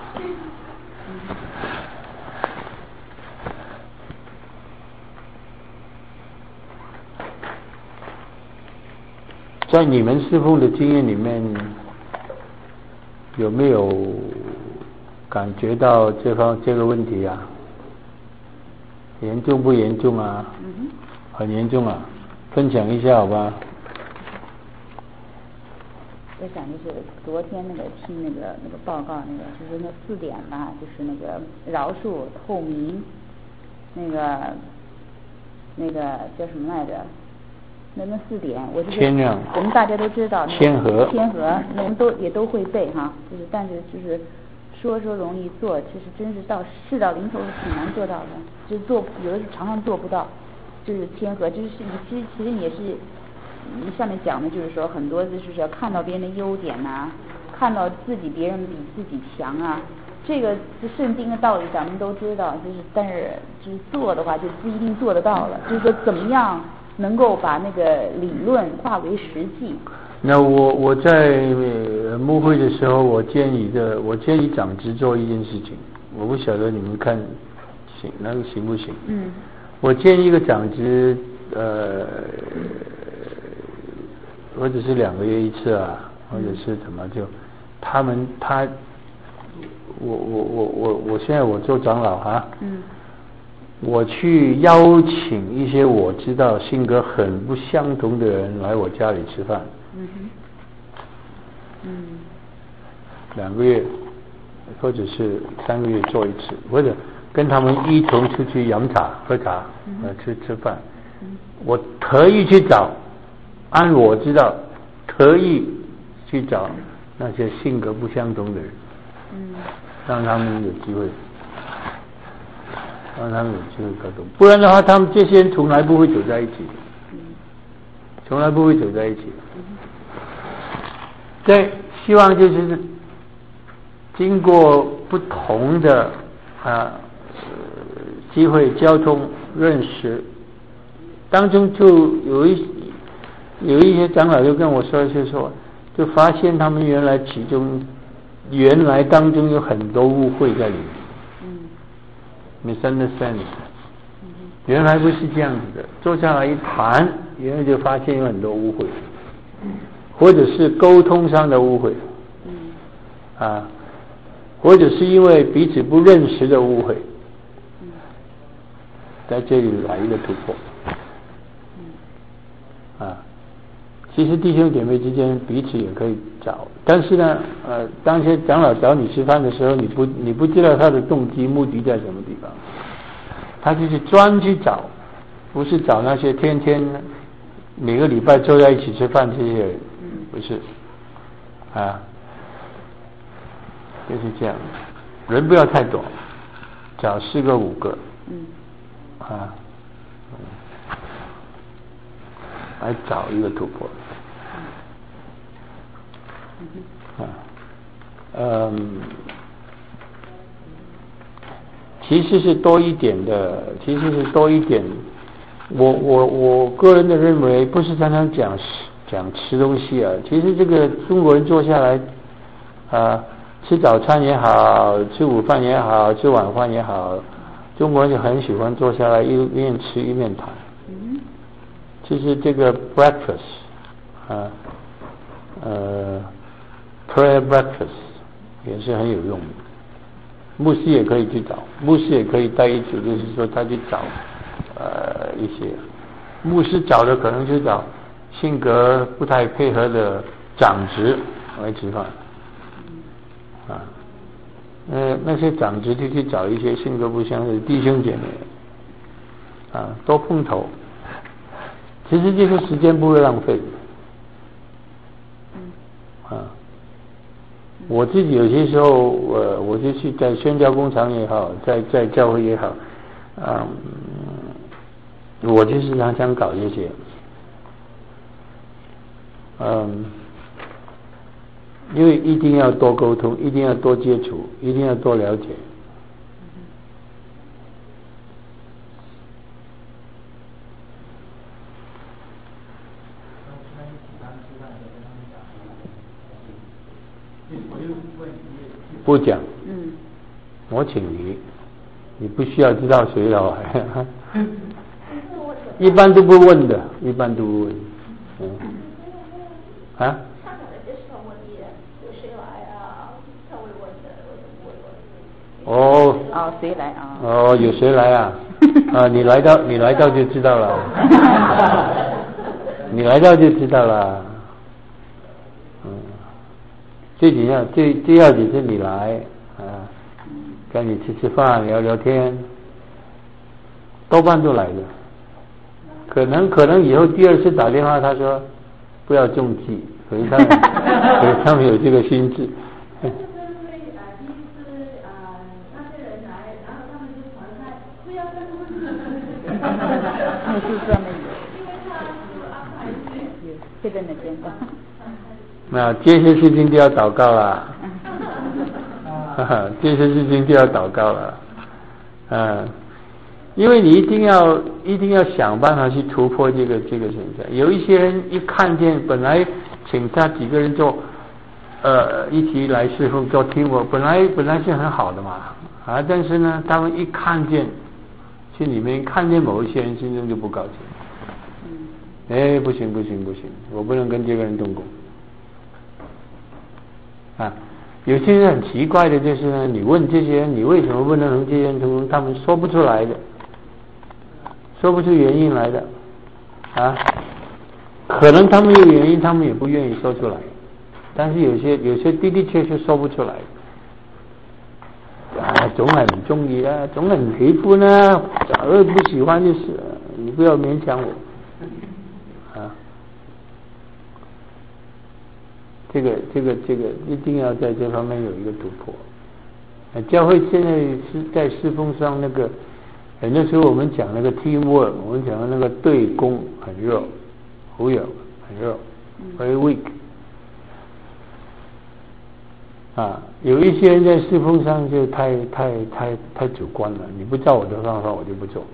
在你们侍奉的经验里面，有没有感觉到这方这个问题啊？严重不严重啊？ 嗯、 很严重啊！分享一下好吧？ 我想就是昨天那个听那个那个报告，那个就是那四点吧，就是那个饶恕、透明，那个那个叫什么来着？那那四点，我就是我们大家都知道， 谦和， 谦和，我们都也都会背哈，就是但是就是说说容易做，其实真是到事到临头是挺难做到的，就是做有的是常常做不到，就是谦和，就是你其实其实也是你上面讲的，就是说很多就是要看到别人的优点呐、啊，看到自己别人比自己强啊，这个是圣经的道理咱们都知道，就是但是就是做的话就不一定做得到了，就是说怎么样能够把那个理论化为实际。 那我我在牧会的时候，我建议的，我建议长职做一件事情，我不晓得你们看行那个行不行？ 嗯。 我建议一个长职，呃，或者是两个月一次啊，或者是怎么就，他们他，我我我我我现在我做长老哈。嗯。我去邀请一些我知道性格很不相同的人来我家里吃饭。 嗯哼。嗯。 两个月，或者是三个月做一次，或者跟他们一同出去饮茶、喝茶，呃，吃吃饭。嗯。我特意去找，按我知道，特意去找那些性格不相同的人。嗯。让他们有机会。让他们有机会沟通，不然的话，他们这些人从来不会走在一起的，从来不会走在一起的。在希望就是经过不同的啊、呃、机会交通认识当中，就有一有一些长老就跟我说，就说就发现他们原来其中原来当中有很多误会在里面。misunderstanding， 原来不是这样子的，坐下来一谈，原来就发现有很多误会，或者是沟通上的误会，啊，或者是因为彼此不认识的误会，在这里来一个突破，啊，其实弟兄姐妹之间彼此也可以找，但是呢，呃，当些长老找你吃饭的时候，你不你不知道他的动机目的在什么地方，他就是专去找，不是找那些天天每个礼拜坐在一起吃饭这些人，不是，啊，就是这样，人不要太多，找四个五个，啊，来找一个突破。啊，嗯，其实是多一点的，其实是多一点。我我我个人的认为，不是常常讲讲吃东西啊。其实这个中国人坐下来，啊，吃早餐也好，吃午饭也好，吃晚饭也好，中国人就很喜欢坐下来一一面吃一面谈。嗯。其实这个 breakfast 啊，呃。prayer breakfast 也是很有用的，牧师也可以去找，牧师也可以带一组，就是说他去找呃一些牧师找的可能就找性格不太配合的长职来吃饭，啊，呃那些长职就去找一些性格不相的弟兄姐妹，啊，多碰头，其实这个时间不会浪费，啊。我自己有些时候，我我就去在宣教工厂也好，在在教会也好，嗯，我就是常常搞这些，嗯，因为一定要多沟通，一定要多接触，一定要多了解。 我就问不讲。 嗯。 我请你，你不需要知道谁来。一般都不问的，一般都不问。嗯。啊？ 他可能就是问你有谁来啊？他会问的，我怎么会问？ 哦。 哦，谁来啊？ 哦，有谁来啊？啊，你来到，你来到就知道了。你来到就知道了。嗯。最紧要，最最要紧是你来啊，跟你吃吃饭，聊聊天，多半都来的。可能可能以后第二次打电话，他说不要中计，可是他们，可是他们有这个心智。 那就是专门有，有这边的见到。 那这些事情都要祷告了，这些事情都要祷告了，嗯，因为你一定要一定要想办法去突破这个这个现象。有一些人一看见本来请他几个人做，呃，一起来侍奉做听我，本来本来是很好的嘛，啊，但是呢，他们一看见，心里面看见某一些人，心中就不高兴，哎，不行不行不行，我不能跟这个人动工。啊，有些人很奇怪的就是呢，你问这些人，你为什么不能和这些人同工？他们说不出来的，说不出原因来的，啊，可能他们有原因，他们也不愿意说出来，但是有些有些的的确确说不出来，啊，總係唔中意啦，總係唔喜歡啦，呃，不喜歡就是，你不要勉強我，啊。这个这个这个一定要在这方面有一个突破。呃、教会现在是在侍奉上那个，很多时候我们讲那个 teamwork， 我们讲的那个对攻很弱，好弱，很弱 ，very weak。啊，有一些人在侍奉上就太太太太主观了，你不照我的方法，我就不做。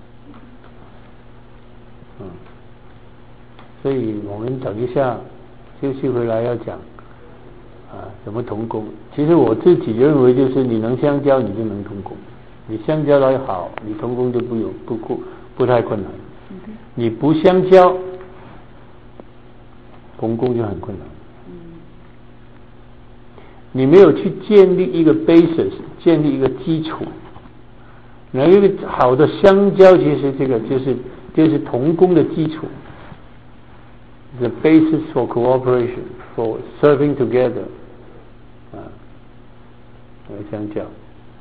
嗯，所以我们等一下。休息回来要讲啊，怎么同工？其实我自己认为，就是你能相交，你就能同工。你相交的好，你同工就不有不不不太困难。嗯、你不相交，同工就很困难。嗯、你没有去建立一个 basis， 建立一个基础。那一个好的相交，其实这个就是就是同工的基础。The basis for cooperation, for serving together， 啊，来相交。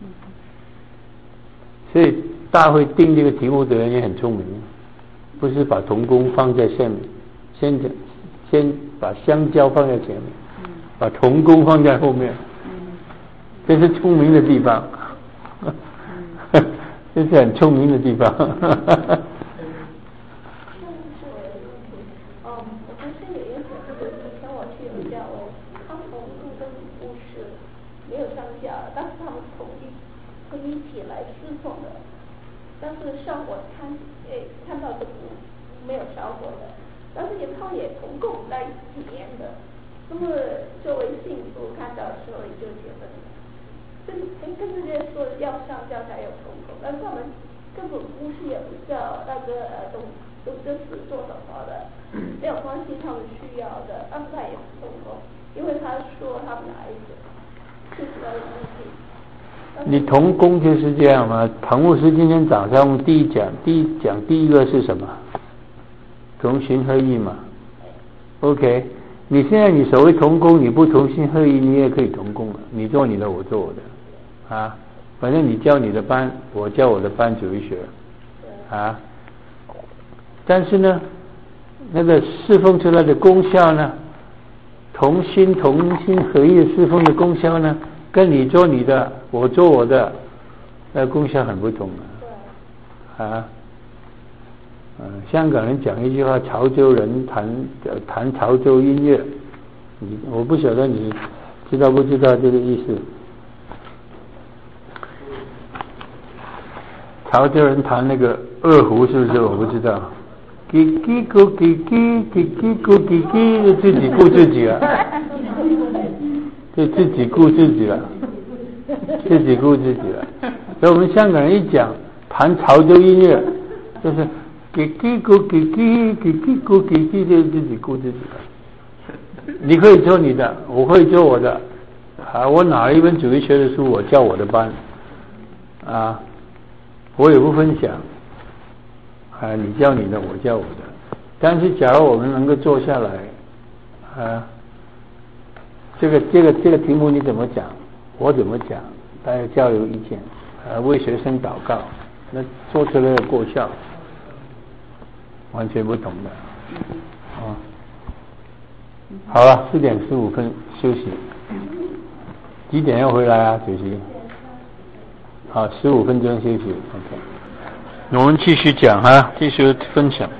所以大会定这个题目的人也很聪明，不是把同工放在下面，先讲，先把相交放在前面，把同工放在后面，这是聪明的地方，这是很聪明的地方。 但是效果看诶看到是不没有效果的，但是也他也同共来体验的，那么作为信徒看到的时候就觉得，跟跟跟这些说要上教才有同共，但是他们根本不是也不知道那个呃懂懂这是做什么的，没有关系他们需要的，但是他也不同共，因为他说他们的孩子就是要有目的。 你同工就是这样嘛？唐牧师今天早上第一讲，第一讲第一个是什么？同心合意嘛。OK， 你现在你所谓同工，你不同心合意，你也可以同工了。你做你的，我做我的，啊，反正你教你的班，我教我的班主一学，啊。但是呢，那个侍奉出来的功效呢，同心同心合意侍奉的功效呢？跟你做你的，我做我的，那功效很不同的，啊，嗯、呃，香港人讲一句话，潮州人弹弹潮州音乐，你我不晓得你知道不知道这个意思？潮州人弹那个二胡是不是？我不知道，叽叽咕叽叽叽叽咕叽叽，就自己顾自己了。就自己顾自己了， 自己顾自己了。所以我们香港人一讲弹潮州音乐，就是给给顾给给给给顾给给，就自己顾自己了。你可以做你的，我会做我的。啊，我拿了一本主义学的书，我教我的班，啊，我也不分享。啊，你教你的，我教我的。但是，假如我们能够坐下来，啊，这个这个这个题目你怎么讲，我怎么讲，大家交流意见，啊，为学生祷告，那做出来的过效，完全不同的。啊，好了，四点十五分休息。几点要回来啊，主席？好，十五分钟休息。OK， 我们继续讲哈，继续分享。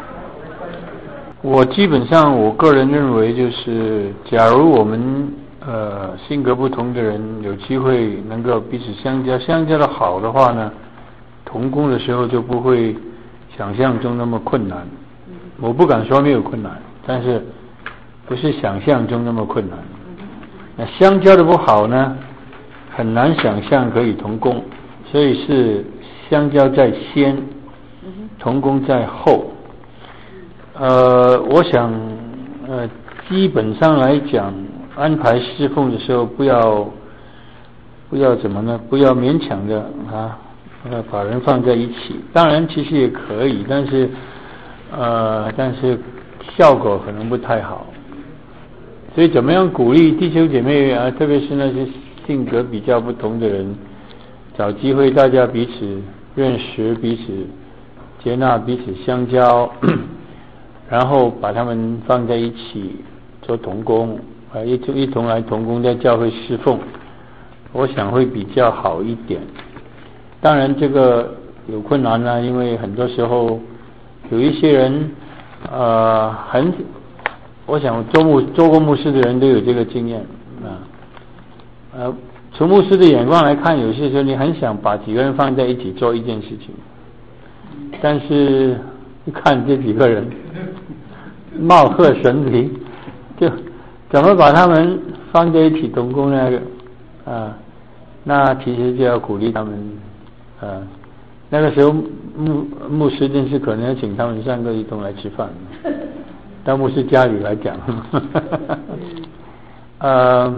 我基本上我个人认为，就是假如我们呃性格不同的人有机会能够彼此相交，相交的好的话呢，同工的时候就不会想象中那么困难。我不敢说没有困难，但是不是想象中那么困难。那相交的不好呢，很难想象可以同工，所以是相交在先，同工在后。呃，我想，呃，基本上来讲，安排侍奉的时候，不要不要怎么呢？不要勉强的啊，呃，把人放在一起。当然，其实也可以，但是呃，但是效果可能不太好。所以怎么样鼓励弟兄姐妹啊，特别是那些性格比较不同的人，找机会大家彼此认识、彼此接纳、彼此相交，然后把他们放在一起做同工啊，一一同来同工在教会侍奉，我想会比较好一点。当然这个有困难呢，因为很多时候有一些人呃很。我想做牧做过牧师的人都有这个经验啊，呃，从牧师的眼光来看，有些时候你很想把几个人放在一起做一件事情，但是一看这几个人貌合神离，就怎么把他们放在一起同工呢？啊，那其实就要鼓励他们啊，那个时候牧牧师真是可能要请他们三个一同来吃饭。到牧师家里来讲，呃，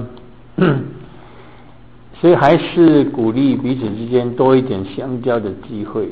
所以还是鼓励彼此之间多一点相交的机会。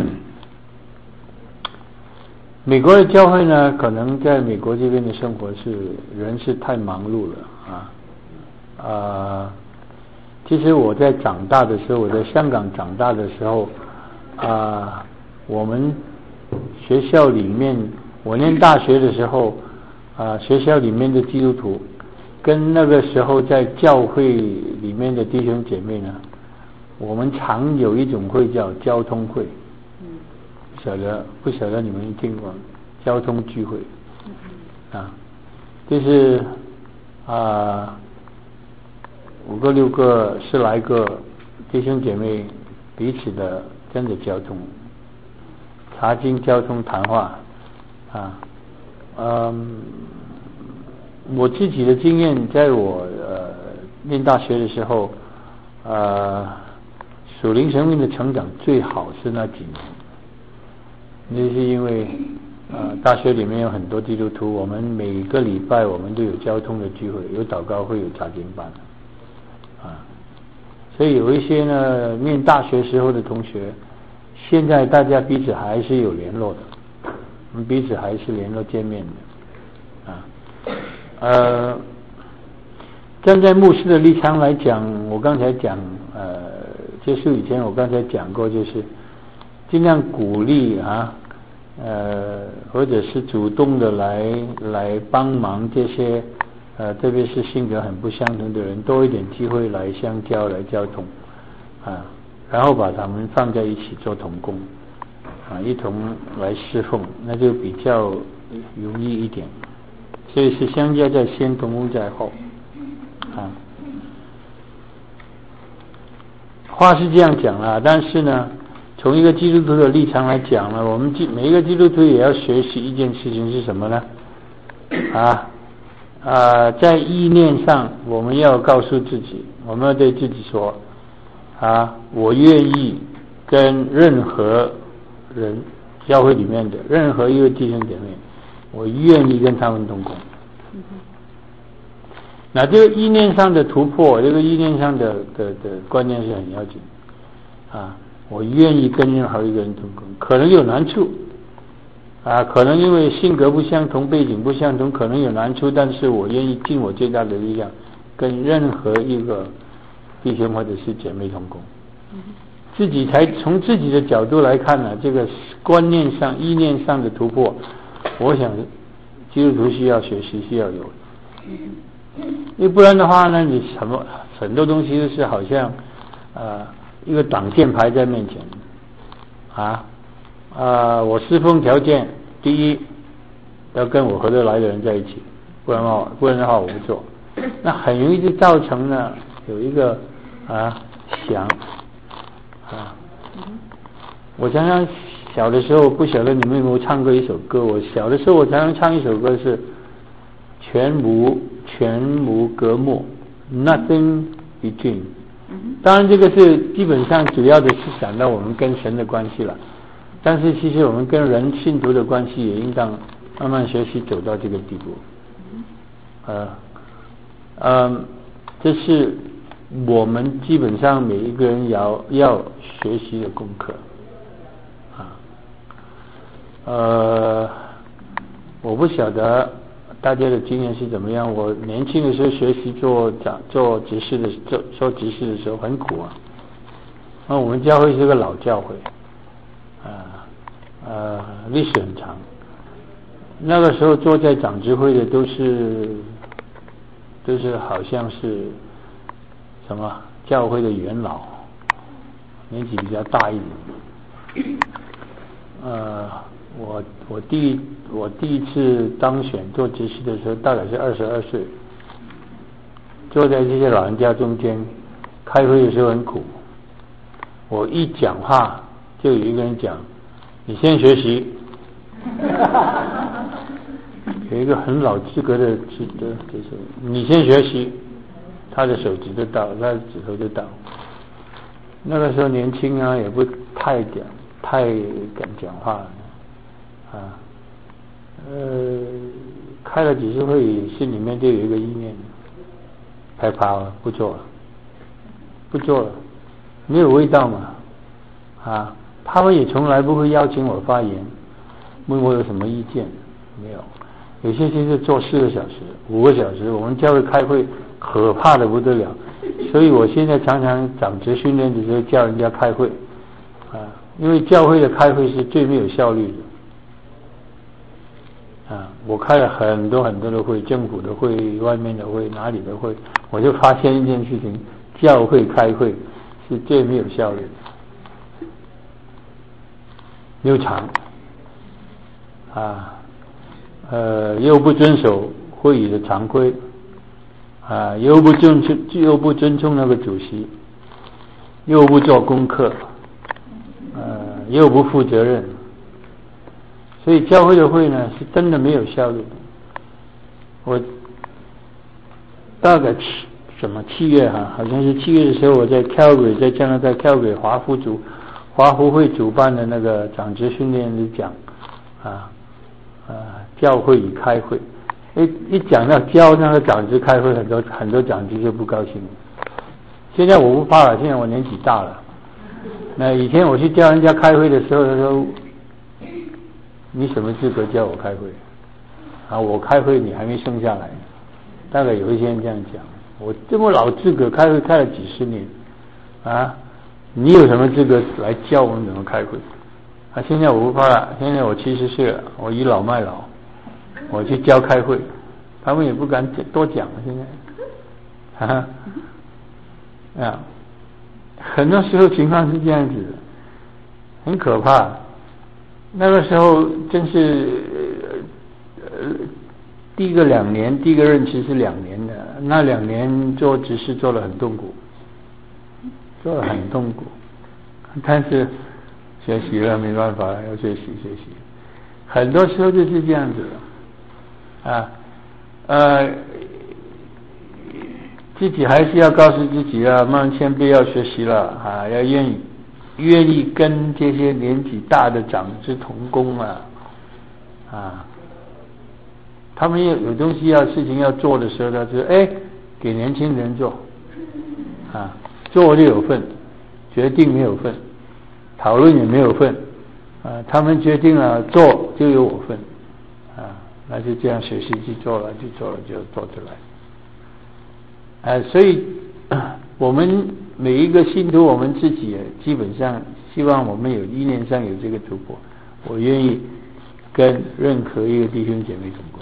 美国的教会呢，可能在美国这边的生活是人是太忙碌了啊，呃，其实我在长大的时候，我在香港长大的时候，啊、呃，我们学校里面。我念大学的时候，啊、呃，学校里面的基督徒跟那个时候在教会里面的弟兄姐妹呢，我们常有一种会叫交通会，不晓得不晓得你们听过交通聚会啊，就是啊、呃、五个六个十来个弟兄姐妹彼此的真的交通，查经交通谈话。啊，嗯，我自己的经验，在我呃念大学的时候，呃，属灵生命的成长最好是那几年，那是因为呃大学里面有很多基督徒，我们每个礼拜我们都有交通的聚会，有祷告会，有查经班，啊，所以有一些呢念大学时候的同学，现在大家彼此还是有联络的。我们彼此还是联络见面的，啊，呃，站在牧师的立场来讲，我刚才讲，呃，结束以前我刚才讲过，就是尽量鼓励啊，呃，或者是主动的来来帮忙这些，呃，特别是性格很不相同的人，多一点机会来相交、来交通，啊，然后把他们放在一起做同工。啊，一同来侍奉，那就比较容易一点。所以是相交在先，同工在后。啊，话是这样讲啊，但是呢，从一个基督徒的立场来讲呢，我们每一个基督徒也要学习一件事情是什么呢？啊啊，在意念上，我们要告诉自己，我们要对自己说， 啊，我愿意跟任何人，教会里面的任何一个弟兄姐妹，我愿意跟他们同工。那这个意念上的突破，这个意念上的的的观念是很要紧啊！我愿意跟任何一个人同工，可能有难处啊，可能因为性格不相同、背景不相同，可能有难处，但是我愿意尽我最大的力量，跟任何一个弟兄或者是姐妹同工。自己才从自己的角度来看呢，这个观念上、意念上的突破，我想基督徒需要学习，需要有。因为不然的话呢，你什么很多东西都是好像呃一个挡箭牌在面前啊啊、呃，我侍奉条件第一要跟我合得来的人在一起，不然的话不然的话我不做，那很容易就造成呢有一个啊想啊，我常常小的时候不晓得你们有没有唱过一首歌，我小的时候我常常唱一首歌是全无全无隔膜 ，nothing between。当然，这个是基本上主要的是讲到我们跟神的关系了。但是，其实我们跟人信徒的关系也应当慢慢学习走到这个地步。呃，嗯，这是我们基本上每一个人要要学习的功课。啊，呃，我不晓得大家的经验是怎么样？我年轻的时候学习做讲做执事的做做执事的时候很苦啊。那我们教会是个老教会，啊呃历史很长。那个时候坐在长执会的都是都是好像是什么教会的元老，年纪比较大一点。呃，我我第我第一次当选做执事的时候，大概是二十二岁，坐在这些老人家中间，开会的时候很苦。我一讲话，就有一个人讲：“你先学习。”有一个很老资格的指的就是你先学习，他的手指就到，他的指头就到。那个时候年轻啊，也不太讲。太敢讲话了啊，呃，开了几次会议，心里面就有一个意念，害怕了，不做了，不做了，没有味道嘛，啊，他们也从来不会邀请我发言，问我有什么意见，没有，有些先是做四个小时、五个小时，我们教会开会可怕的不得了，所以我现在常常长职训练的时候叫人家开会，啊。因为教会的开会是最没有效率的啊！我开了很多很多的会，政府的会、外面的会、哪里的会，我就发现一件事情：教会开会是最没有效率的，又长啊，呃，又不遵守会议的常规啊，又不尊重，又不尊重那个主席，又不做功课。呃，又不负责任，所以教会的会呢是真的没有效率的。我大概七什么七月哈、啊，好像是七月的时候，我在 Calgary 在加拿大 Calgary 华福主华福会主办的那个长职训练里讲啊啊教会与开会，一一讲到教那个长职开会，很多很多长职就不高兴。现在我不怕了，现在我年纪大了。那以前我去叫人家开会的时候，他说：“你什么资格叫我开会？啊，我开会你还没生下来。”大概有一些人这样讲。我这么老资格开会开了几十年，啊，你有什么资格来教我们怎么开会？啊，现在我不怕了，现在我七十岁了，我倚老卖老，我去教开会，他们也不敢多讲了。现在，啊，啊。很多时候情况是这样子的，很可怕。那个时候真是呃第一个两年，第一个任期是两年的，那两年做执事做了很痛苦，做了很痛苦，但是学习了没办法，要学习学习。很多时候就是这样子的啊，呃。 自己还是要告诉自己啊，慢慢谦卑要学习了啊，要愿意愿意跟这些年纪大的长子同工啊啊，他们有有东西要事情要做的时候，他就哎给年轻人做啊，做就有份，决定没有份，讨论也没有份啊，他们决定了做就有我份啊，那就这样学习去做了，去做了就做出来。啊，所以我们每一个信徒，我们自己基本上希望我们有意念上有这个突破，我愿意跟任何一个弟兄姐妹同工，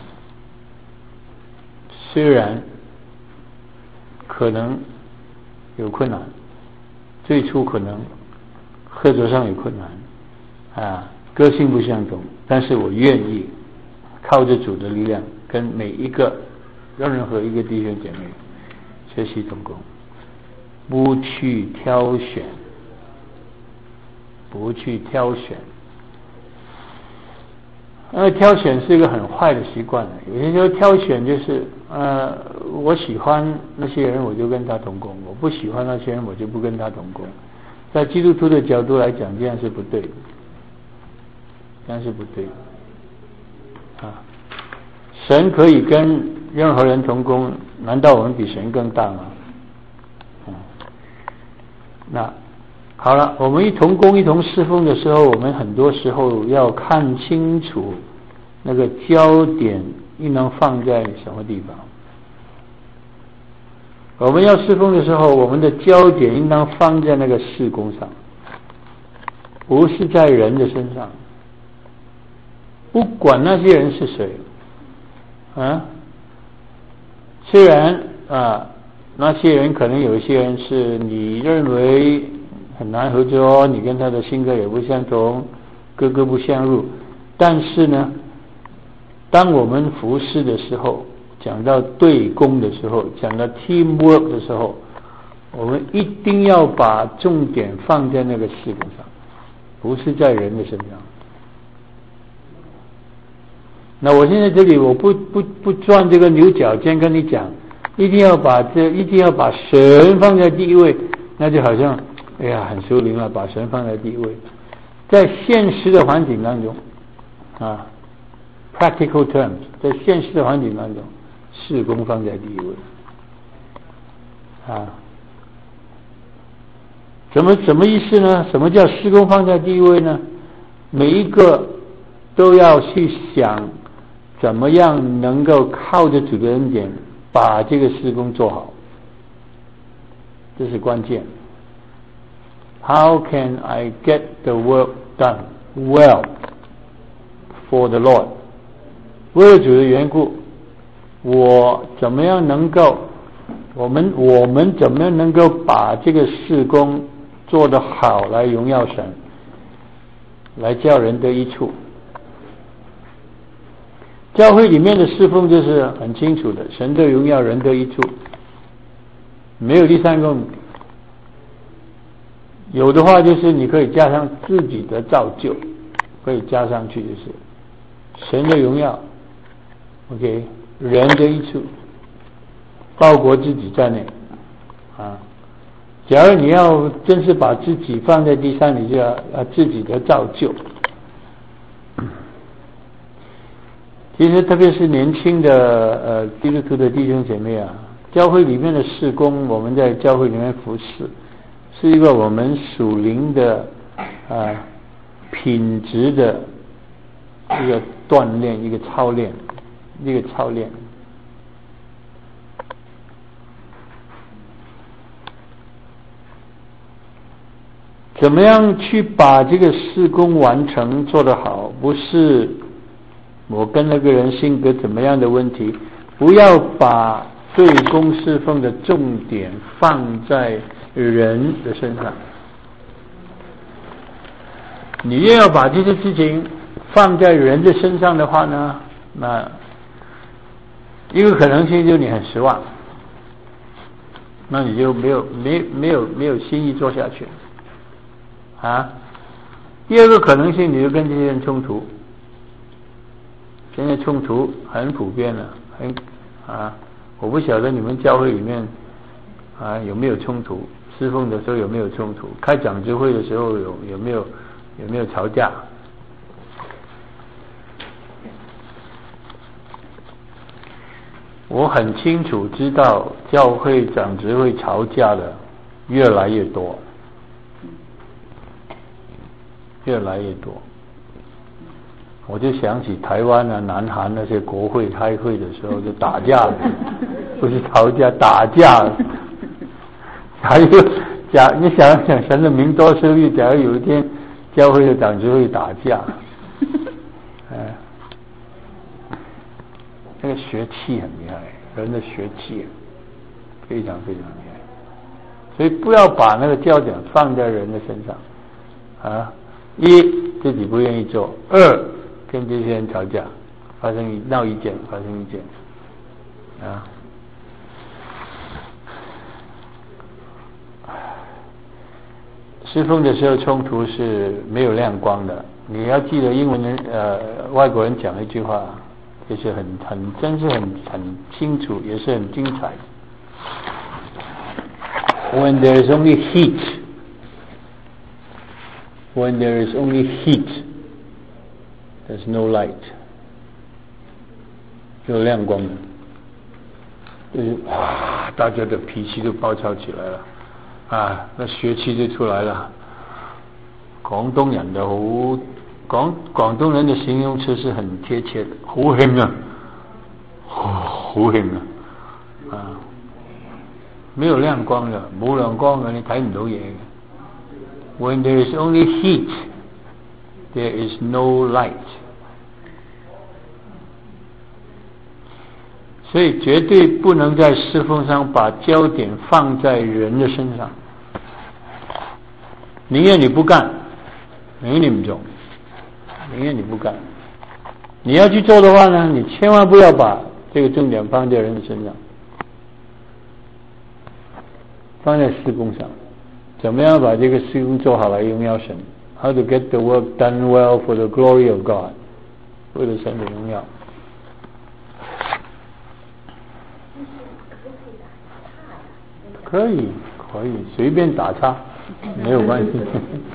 虽然可能有困难，最初可能合作上有困难啊，个性不相同，但是我愿意靠着主的力量，跟每一个任何一个弟兄姐妹学习同工，不去挑选，不去挑选。呃，挑选是一个很坏的习惯。有些时候挑选就是呃，我喜欢那些人我就跟他同工，我不喜欢那些人我就不跟他同工。在基督徒的角度来讲，这样是不对的，这样是不对的啊！神可以跟任何人同工，难道我们比神更大吗？嗯，那好了，我们一同工一同侍奉的时候，我们很多时候要看清楚那个焦点应当放在什么地方。我们要侍奉的时候，我们的焦点应当放在那个事工上，不是在人的身上。不管那些人是谁啊，虽然啊，那些人可能有一些人是你认为很难合作，你跟他的性格也不相同，格格不相入，但是呢，当我们服侍的时候，讲到对工的时候，讲到 teamwork 的时候，我们一定要把重点放在那个事工上，不是在人的身上。那我现在这里我不不不钻这个牛角尖跟你讲，一定要把这一定要把神放在第一位，那就好像哎呀很熟灵了，把神放在第一位。在现实的环境当中啊 practical terms， 在现实的环境当中，事工放在第一位啊。怎么什么意思呢？什么叫事工放在第一位呢？每一个都要去想怎么样能够靠着主的恩典把这个事工做好，这是关键。How can I get the work done well for the Lord？ 为了主的缘故，我怎么样能够，我们我们怎么样能够把这个事工做得好，来荣耀神，来叫人得益处。教会里面的侍奉就是很清楚的，神的荣耀，人得益处，没有第三个目的。有的话就是你可以加上自己的造就，可以加上去就是神的荣耀 OK， 人的益处，包括自己在内啊。假如你要真是把自己放在第三，你就要要自己的造就。其实特别是年轻的呃基督徒的弟兄姐妹啊，教会里面的事工，我们在教会里面服侍，是一个我们属灵的啊品质的一个锻炼，一个操练，一个操练。怎么样去把这个事工完成做得好，不是我跟那个人性格怎么样的问题，不要把对公侍奉的重点放在人的身上。你越要把这些事情放在人的身上的话呢，那一个可能性就是你很失望，那你就没有没没有没有心意做下去啊。第二个可能性，你就跟这些人冲突。现在冲突很普遍了，很啊，我不晓得你们教会里面啊，有没有冲突？侍奉的时候有没有冲突？开讲知会的时候有有没有有没有吵架？我很清楚知道教会长执会吵架的越来越多，越来越多。我就想起台湾啊、南韩那些国会开会的时候就打架，不是吵架，打架。还有假，你想想，神的名多收益，假如有一天教会的长执会打架，哎，那个学气很厉害，人的学气非常非常厉害，所以不要把那个焦点放在人的身上啊！一自己不愿意做，二跟这些人吵架，发生闹意见，发生意见啊。侍奉的时候冲突是没有亮光的。你要记得英文人呃外国人讲一句话，就是很很真是很很清楚，也是很精彩。When there is only heat, when there is only heat, there's no light. 有亮光的，就是哇，大家的脾气都暴躁起来了。啊，那血气就出来了。廣東人就好，廣廣東人的形容詞是很貼切的，好興啊，好興啊，啊，沒有亮光的，冇亮光嘅你睇唔到嘢嘅。When there is only heat, there is no light. 所以绝对不能在侍奉上把焦点放在人的身上。宁愿你不干，宁愿你不做，宁愿你不干。你要去做的话呢，你千万不要把这个重点放在人的身上，放在事工上。怎么样把这个事工做好来荣耀神 ？How to get the work done well for the glory of God， 为了神的荣耀。可以，可以随便打岔，没有关系。 我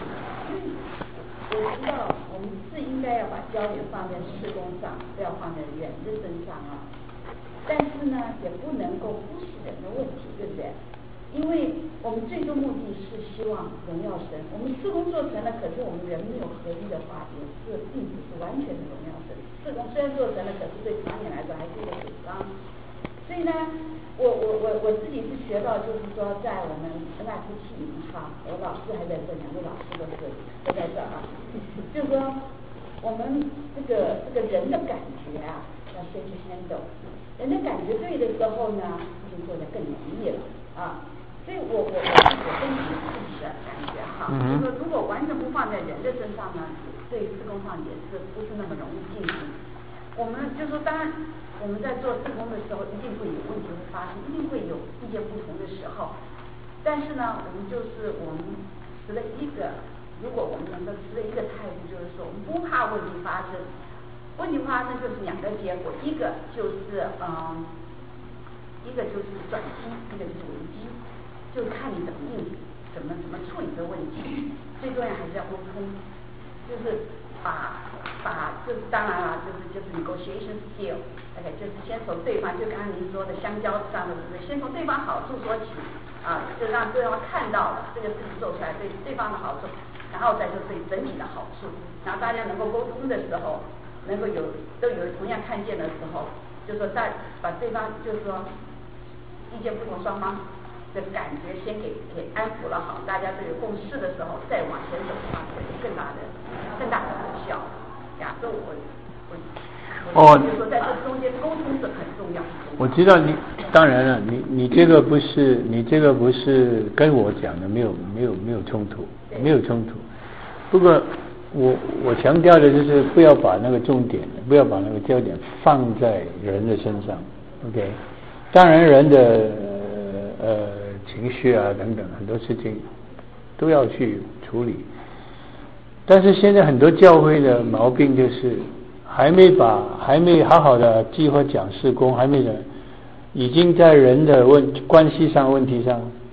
知道我们是应该要把焦点放在事工上，不要放在人的身上啊。但是呢，也不能够忽视人的问题，对不对？因为我们最终目的是希望荣耀神。我们事工做成了，可是我们人没有合一的话，也是并不是完全的荣耀神。事工虽然做成了，可是对长远来说还是一个损伤。所以呢，我我我我自己是学到，就是说，在我们恩爱夫妻营哈，我老师还在这，两位老师都是都在这啊，就是说，我们这个这个人的感觉啊，要先去先走，人的感觉对的时候呢，事情做得更容易了啊。所以我我我我跟你自己的感觉哈，就是说，如果完全不放在人的身上呢，对事工上也是不是那么容易进行。我们就说，当然我们在做事工的时候，一定会有问题会发生，一定会有意见不同的时候。但是呢，我们就是我们持了一个，如果我们能够持了一个态度，就是说，我们不怕问题发生。问题发生就是两个结果，一个就是嗯，一个就是转机，一个就是危机，就是看你怎么应对，怎么怎么处理这个问题。最重要还是要沟通，就是把。把这当然了，就是就是 negotiation skill， OK， 就是先从对方，就刚刚您说的香蕉上的，先从对方好处说起啊，就让对方看到了这个事情做出来对对方的好处，然后再就对整体的好处，然后大家能够沟通的时候，能够有都有同样看见的时候，就说大把对方就是说意见不同双方的感觉先给给安抚了好，大家都有共识的时候，再往前走的话，会有更大的更大的有效。呀，所以我我我就是说，在这中间沟通是很重要。 我知道你，当然了，你你这个不是你这个不是跟我讲的，没有没有没有冲突，没有冲突。不过我我强调的就是不要把那个重点，不要把那个焦点放在人的身上。OK， 当然人的呃情绪啊等等很多事情都要去处理。但是现在很多教会的毛病就是还没把还没好好的计划讲事工，还没人已经在人的问关系上问题上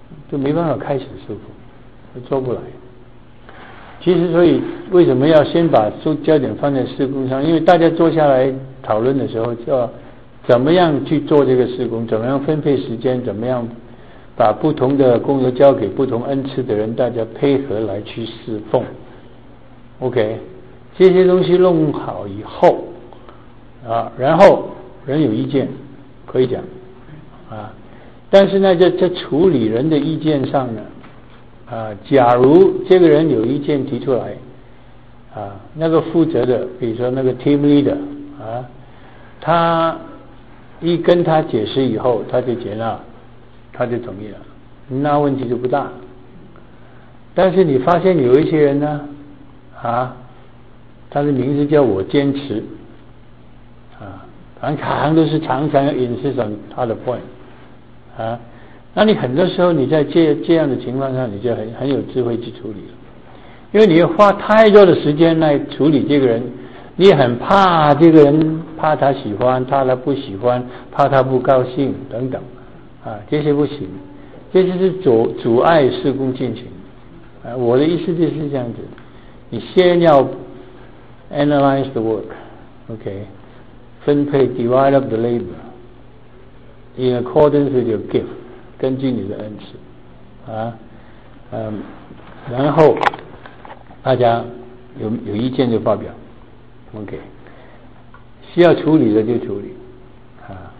就没办法开始事工，做不来。其实所以为什么要先把焦点放在事工上？因为大家坐下来讨论的时候，就要怎么样去做这个事工，怎么样分配时间，怎么样把不同的工作交给不同恩赐的人，大家配合来去侍奉。OK， 这些东西弄好以后啊，然后人有意见可以讲啊，但是呢，在在处理人的意见上呢，啊，假如这个人有意见提出来啊，那个负责的，比如说那个 team leader 啊，他一跟他解释以后，他就接纳，他就同意了，那问题就不大。但是你发现有一些人呢，啊，他的名字叫我坚持，啊，常常都是常常要insist on他的 point， 啊，那你很多时候你在这这样的情况下，你就很很有智慧去处理了，因为你要花太多的时间来处理这个人，你很怕这个人，怕他喜欢，怕他不喜欢，怕他不高兴等等，啊，这些不行，这就是阻阻碍事工进行。啊，我的意思就是这样子，你先要 analyze the work，OK， 分配 divide up the labor in accordance with your gift， 根据你的恩赐，啊，嗯，然后大家有有意见就发表 ，OK， 需要处理的就处理，啊，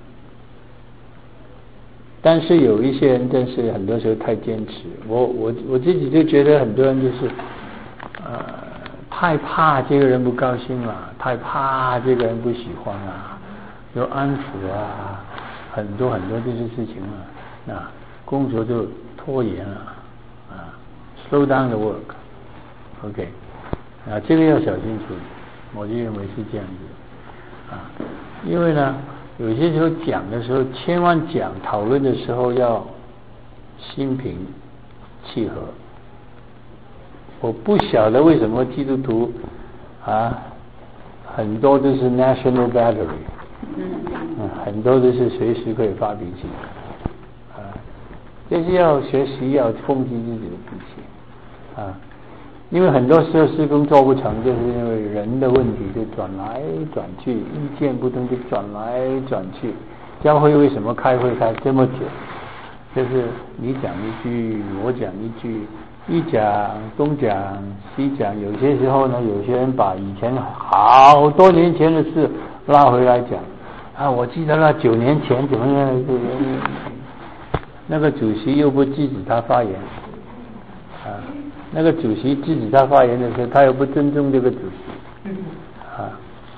但是有一些人真是很多时候太坚持，我我我自己就觉得很多人就是呃太怕这个人不高兴了，太怕这个人不喜欢啊，有安抚啊，很多很多这些事情啊，那工作就拖延了啊 ，slow down the work，OK， 啊，这个要小心处理，我就认为是这样子啊，因为呢。有些时候讲的时候，千万讲讨论的时候要心平气和。我不晓得为什么基督徒啊，很多都是 national battery， 嗯，很多都是随时可以发脾气，啊，这是要学习要控制自己的脾气，啊。因为很多时候事工做不成，就是因为人的问题就转来转去，意见不同就转来转去。教会为什么开会开这么久？就是你讲一句，我讲一句，一讲东讲西讲。有些时候呢，有些人把以前好多年前的事拉回来讲啊，我记得那九年前怎么样？那个主席又不制止他发言啊。那个主席制止他发言的时候，他又不尊重这个主席，啊，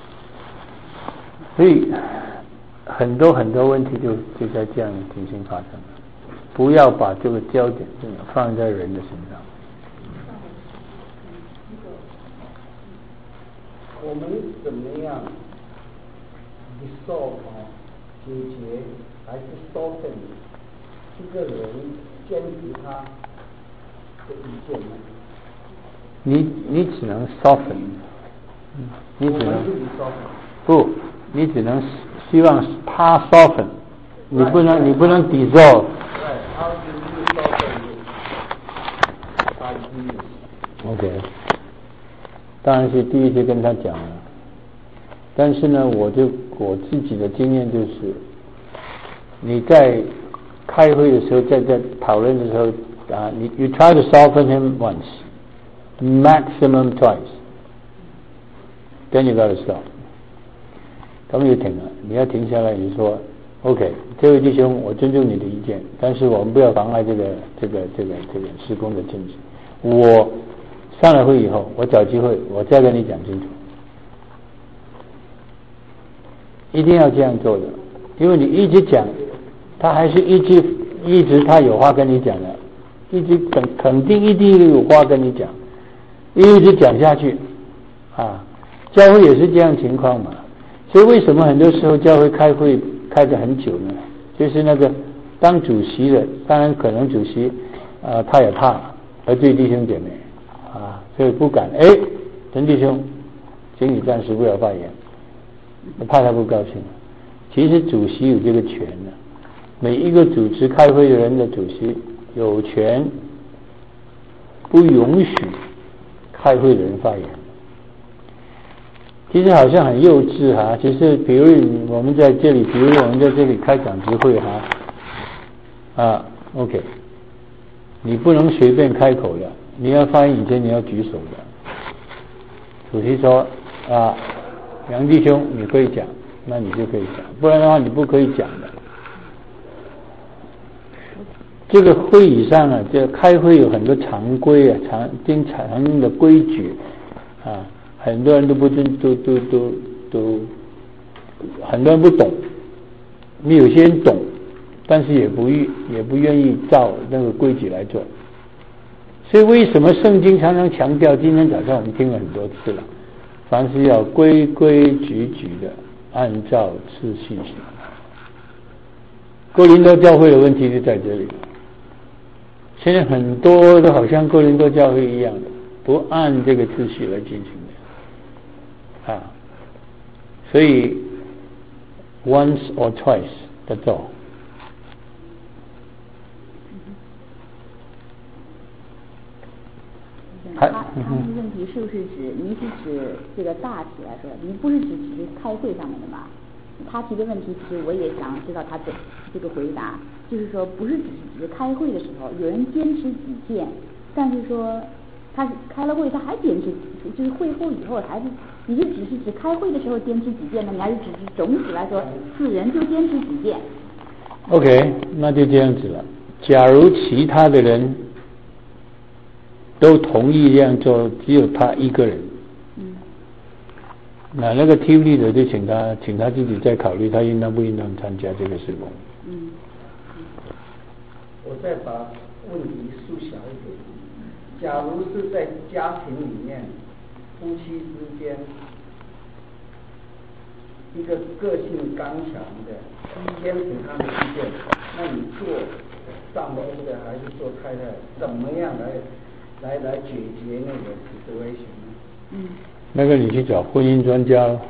所以很多很多问题就就在这样的情形发生了。不要把这个焦点放在人的身上。 我们怎么样 resolve 解决，还是 soften 这个人坚持他的意见呢？ 你你只能 soften， 你只能不，你只能希望他 soften， 你不能你不能 dissolve。OK， 当然是第一次跟他讲了，但是呢，我就我自己的经验就是，你在开会的时候，在在讨论的时候啊，你 you try to soften him once。Maximum twice, then you got to stop. 他们就停了，你要停下来，你说 OK， 这位弟兄，我尊重你的意见，但是我们不要妨碍这个这个这个这个施工的进行。我上了会以后，我找机会，我再跟你讲清楚，一定要这样做的，因为你一直讲，他还是一直一直他有话跟你讲的，一直肯肯定一定有话跟你讲。一直讲下去啊，教会也是这样情况嘛，所以为什么很多时候教会开会开得很久呢？就是那个当主席的，当然可能主席啊、呃、他也怕得罪弟兄姐妹啊，所以不敢哎，陈弟兄，请你暂时不要发言，怕他不高兴。其实主席有这个权的，每一个主持开会的人的主席有权不允许开会的人发言。其实好像很幼稚哈，其实比如我们在这里，比如我们在这里开讲职会哈，啊 ，OK， 你不能随便开口的，你要发言以前你要举手的。主席说啊，杨弟兄你可以讲，那你就可以讲，不然的话你不可以讲的。这个会议上啊，这开会有很多常规啊，常经常用的规矩啊，很多人都不都都都都都，很多人不懂，你有些人懂，但是也不愿也不愿意照那个规矩来做。所以为什么圣经常常强调？今天早上我们听了很多次了，凡是要规规矩矩的按照次序行。哥林多教会的问题就在这里。现在很多都好像哥林多教会一样的，不按这个秩序来进行的啊，所以 once or twice that's all。 他他们的问题是不是指你是指这个大体来说，你不是指只是开会上面的吧？他提的问题其实我也想知道他的这个回答，就是说不是只是只是开会的时候有人坚持己见，但是说他开了会他还坚持，就是会后以后还是你是只是指开会的时候坚持己见呢，你还是只是总体来说是人就坚持己见 ？OK， 那就这样子了。假如其他的人都同意这样做，只有他一个人。嗯。那那个 team leader 就请他，请他自己再考虑，他应当不应当参加这个事工。 嗯。我再把问题缩小一点。假如是在家庭里面，夫妻之间，一个个性刚强的，坚持他的意见，那你做丈夫的还是做太太，怎么样来？来来解决那个 situation 呢？嗯， 那个你去找婚姻专家了。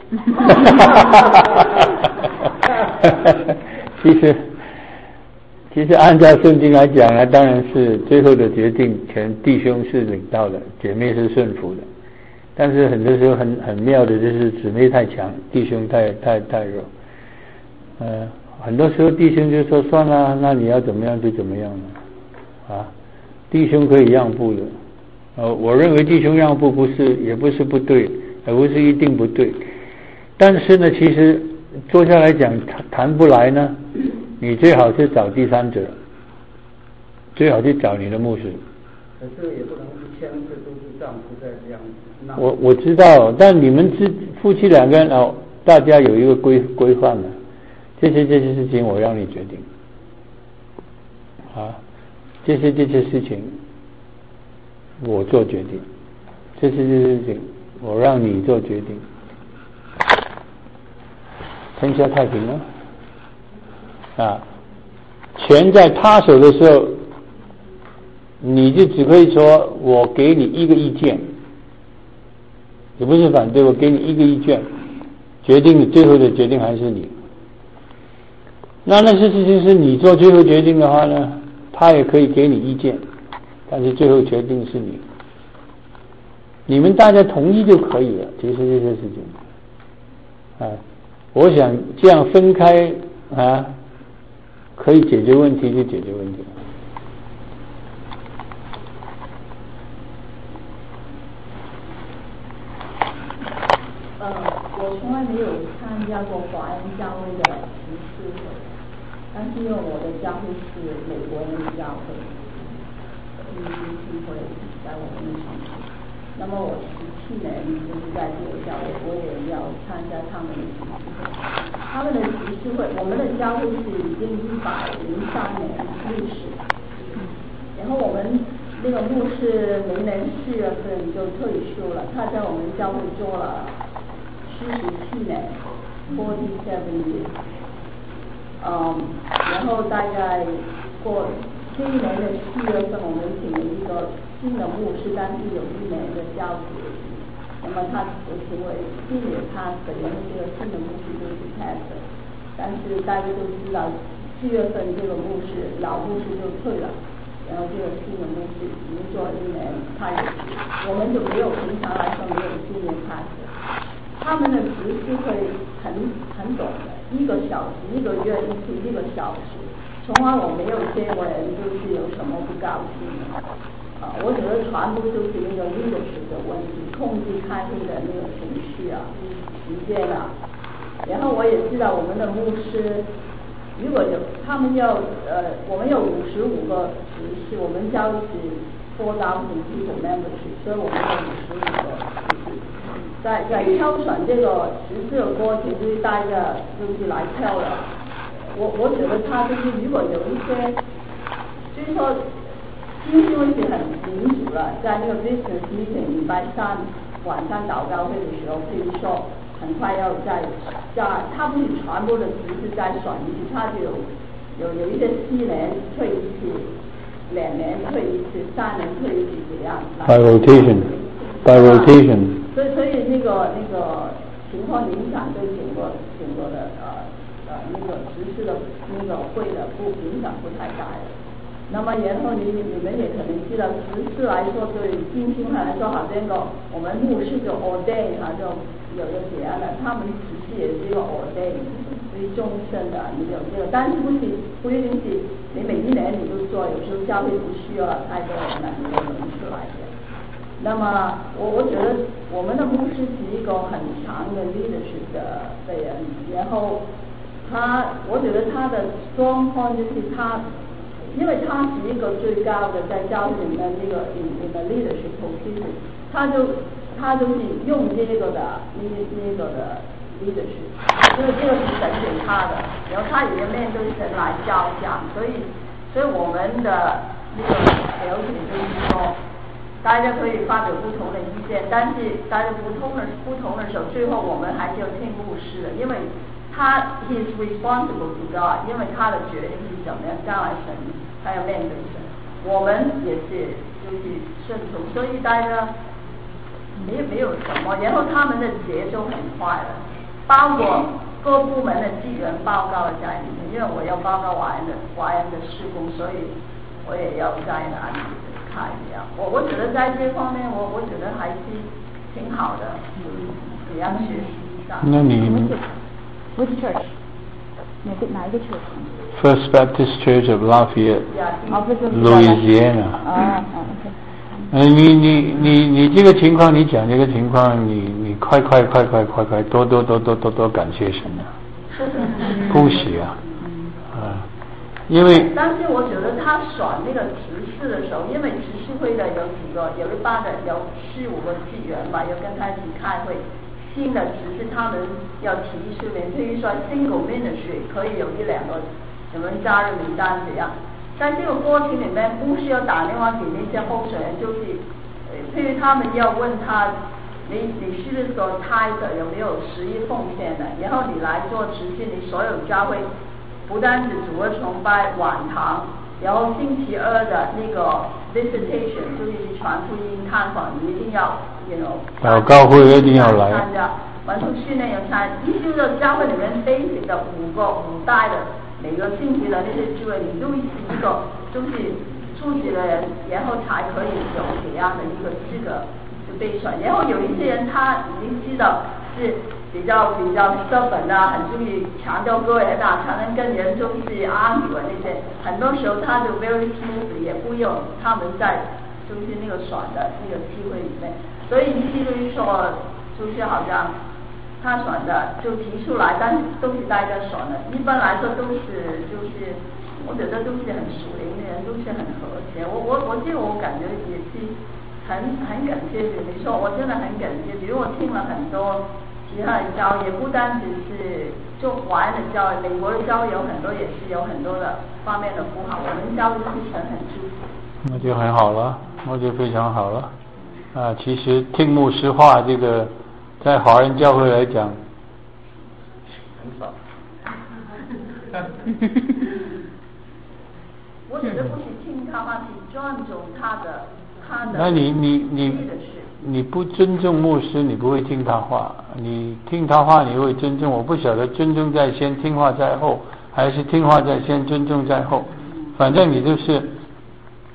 其实，其实按照圣经来讲呢，当然是最后的决定权弟兄是领到的，姐妹是顺服的。但是很多时候很很妙的就是姊妹太强，弟兄太太太弱。呃，很多时候弟兄就说算了，那你要怎么样就怎么样了，啊，弟兄可以让步的。呃，我认为弟兄让步不是，也不是不对，也不是一定不对。但是呢，其实坐下来讲谈谈不来呢，你最好是找第三者，最好去找你的牧师。 可是也不能是签字都是丈夫在这样子。 我我知道，但你们之夫妻两个人哦，大家有一个规规范的，这些这些事情我让你决定，啊，这些这些事情。我做决定，这是这些事情，我让你做决定，天下太平了。啊，权在他手的时候，你就只可以说我给你一个意见，也不是反对，我给你一个意见，决定最后的决定还是你。那那些事情是你做最后决定的话呢，他也可以给你意见。但是最后决定是你，你们大家同意就可以了。其实这些事情，啊，我想这样分开啊，可以解决问题就解决问题。 呃，我从来没有参加过华人教会的仪式会，但是因为我的教会是美国人的教会。一些机会在我们城市，那么我十七年就是在这个教会，我也要参加他们的集会。他们的集会，我们的教会是已经一百零三年历史，然后我们那个牧师明年四月份就退休了，他在我们教会做了四十七年 ，forty-seven years， 嗯，然后大概过。这一年的四月份，我们请了一个新的牧师，但是有一年的交接。那么他的行为，今年他本人的这个新的牧师就是 pastor， 但是大家都知道，四月份这个牧师老牧师就退了， 然后这个新的牧师已经做了一年，他也是，我们就没有平常来说没有训练他的，他们的执事会很很懂的，一个小时一个月一次一个小时，从来我没有见过人就是有什么不高兴的。啊，我觉得全部就是那个 leadership 的问题，控制开会的那个情绪啊、时间啊。然后我也知道我们的牧师，如果有他们要呃，我们有五十五个执事，我们教是 four thousand people membership， 所以我们有五十五个执事。在在挑选这个执事的过程，就是大家就是来挑的。我我觉得他就是如果有一些，就是说。因为是很民主了，在那个 business meeting 礼拜三晚上祷告会的时候，譬如说很快要在在，他不是全部的执事在选一次，他就有有有一些四年退一次，两年退一次，三年退一次这样。 By rotation, by rotation. 所以所以那个那个情况影响对整个整个的呃呃那个执事的那个会的不影响不太大的。那么然后你你们也可能知道，执事来说对金星来说，好像个我们牧师就 ordain 啊，就有有这样的，他们执事也是一个 ordain， 所以终身的你有这个，但是不是不一定是你每一年你都做，有时候教会不需要太多人了，你就轮出来的。那么我我觉得我们的牧师是一个很强的 leadership 的的人，然后他我觉得他的 strong point 就是他。因为他是一个最高的在教会里面那个 in in the leadership position， 他就他就是用这个的那那个的 leadership， 因为这个是神给他的，然后他也面对神来教讲，所以所以我们的那个了解就是说，大家可以发表不同的意见，但是大家不同的不同的时候，最后我们还是要听牧师的，因为他 he is responsible to God， 因为他的决定是怎么样，将来神他要面对神，我们也是就是顺从，所以大家没有没有什么，然后他们的节奏很快的，包括各部门的资源报告在里面，因为我要报告华人的华人的事工，所以我也要在哪里看一下。我我觉得在这方面，我我觉得还是挺好的，也要学习上。 那你 Which church? 哪个哪一个 church? First Baptist Church of Lafayette, Louisiana. 啊 ，OK。 呃，你你你你这个情况，你讲这个情况，你你快快快快快快多多多多多多感谢神啊，恭喜啊，啊，因为。 但是我觉得他选那个执事的时候，因为执事会的有几个，有一半的有四五个职员嘛，要跟他一起开会。新的只是他们要提出来，譬如说 single ministry 可以有一两个什么加入名单这样，在这个过程里面，牧师要打电话给那些候选人，就是呃，譬如他们要问他，你你是不是说tithe的有没有十一奉献的，然后你来做执事，你所有教会不单指主日崇拜晚堂，然后星期二的那个 visitation 就是传福音探访，你一定要。 祷告会一定要来。 完出训练有参，必须的教会里面 basic 的五个五代的每个星期的那些聚会，你都是一个就是出席的人，然后才可以有这样的一个资格就被选。然后有一些人他已经知道是比较比较stubborn啊，很注意强调个人啊，才能跟人就是安语啊那些，很多时候他就 very smooth， 也不用他们在就是那个选的那个机会里面。所以你譬如说，就是好像他选的就提出来，但是都是大家选的。一般来说都是就是，我觉得都是很属灵的人，都是很和谐。我我我这个我感觉也是很很感谢你说，我真的很感谢。比如我听了很多其他的教，也不单只是就华人的教，美国的教有很多也是有很多的方面的不好，我们教就是神很祝福。 那就很好了，那就非常好了。啊，其实听牧师话这个，在华人教会来讲， 很少。 我觉得不是听他话，是尊重他的，他的。 那你你你你不尊重牧师，你不会听他话；你听他话，你会尊重。我不晓得尊重在先，听话在后，还是听话在先，尊重在后。反正你就是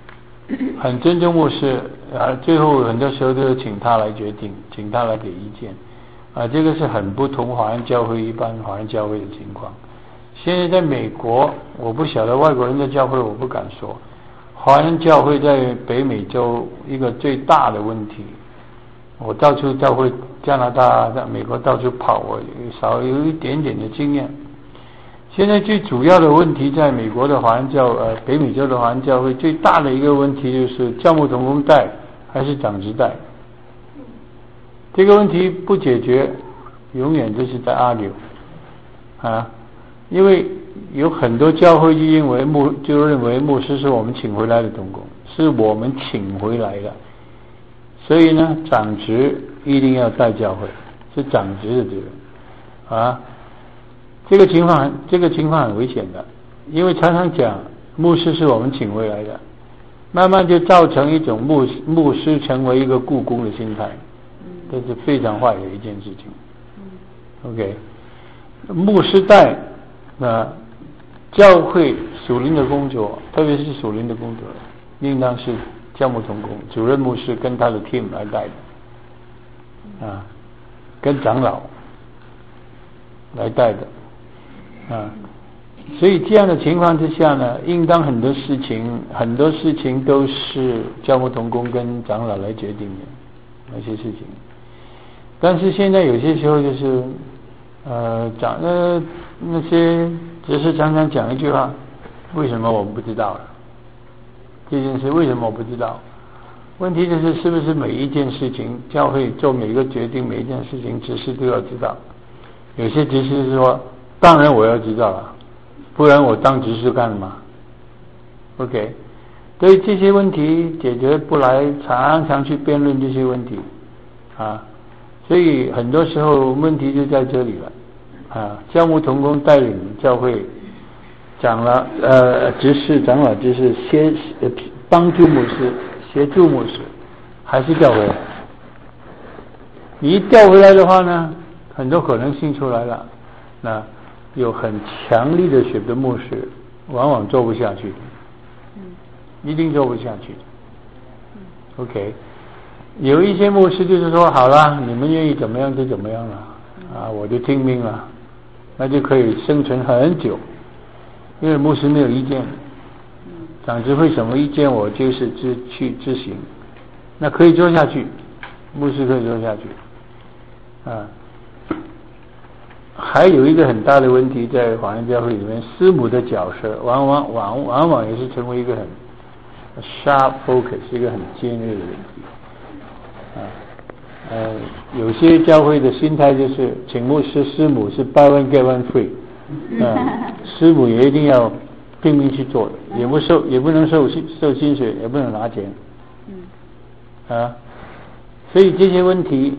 很尊重牧师啊，最后很多时候都是请他来决定，请他来给意见啊，这个是很不同华人教会一般华人教会的情况。现在在美国，我不晓得外国人的教会，我不敢说。华人教会在北美洲一个最大的问题，我到处教会加拿大在美国到处跑，我少有一点点的经验。现在最主要的问题，在美国的华人教呃北美洲的华人教会最大的一个问题就是教牧同工带还是长子带，这个问题不解决，永远就是在argue啊，因为有很多教会就认为牧就认为牧师是我们请回来的同工，是我们请回来的，所以呢，长子一定要带教会，是长子的责任啊。这个情况，这个情况很危险的，因为常常讲牧师是我们请回来的，慢慢就造成一种牧牧师成为一个雇工的心态，这是非常坏的一件事情。OK， 牧师带那教会属灵的工作，特别是属灵的工作，应当是教牧同工、主任牧师跟他的 team 来带的，啊，跟长老来带的。啊，所以这样的情况之下呢，应当很多事情，很多事情都是教牧同工跟长老来决定的那些事情。但是现在有些时候就是，呃，长呃那些只是常常讲一句话，为什么我们不知道了？这件事为什么我不知道？问题就是是不是每一件事情，教会做每一个决定，每一件事情执事都要知道？有些执事是说，当然我要知道了，不然我当执事干嘛 ？OK， 所以这些问题解决不来，常常去辩论这些问题啊，所以很多时候问题就在这里了啊。教牧同工带领教会长老呃执事长老执事协帮助牧师协助牧师，还是调回来。你一调回来的话呢，很多可能性出来了，那有很强力的血的牧师往往做不下去，一定做不下去。 OK， 有一些牧师就是说好了，你们愿意怎么样就怎么样了啊，我就听命了，那就可以生存很久，因为牧师没有意见，长执会什么意见我就是执去执行，那可以做下去，牧师可以做下去啊。还有一个很大的问题，在华人教会里面，师母的角色往往往往往也是成为一个很 sharp focus， 一个很尖锐的问题啊。呃，有些教会的心态就是请牧师师母是 buy one get one free， 啊，师母也一定要拼命去做的，也不受也不能受受薪水，也不能拿钱，啊，所以这些问题。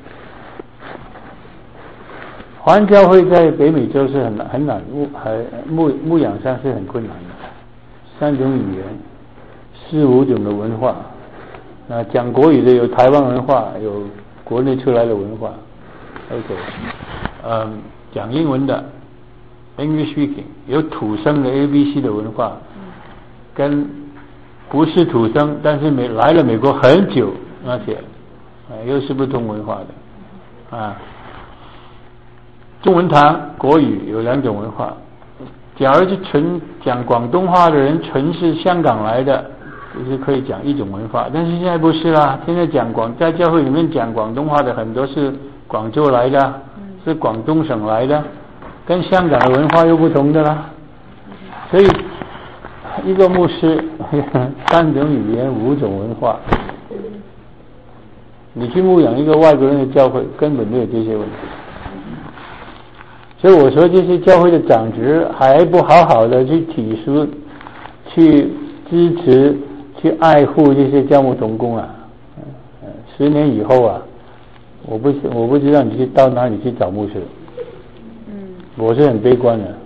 华人教会在北美洲是很很难牧牧牧养上是很困难的，三种语言，四五种的文化，那讲国语的有台湾文化，有国内出来的文化 ，OK， 嗯，讲英文的 English speaking， 有土生的 A B C 的文化，跟不是土生但是美来了美国很久那些，啊，又是不同文化的，啊。中文堂国语有两种文化，假如是纯讲广东话的人，纯是香港来的，就是可以讲一种文化。但是现在不是啦，现在讲广在教会里面讲广东话的很多是广州来的，是广东省来的，跟香港的文化又不同的啦。所以一个牧师三种语言五种文化，你去牧养一个外国人的教会，根本没有这些问题。所以我说，这些教会的长执还不好好的去体恤、去支持、去爱护这些教牧同工啊！十年以后啊，我不我不知道你去到哪里去找牧师。嗯，我是很悲观的，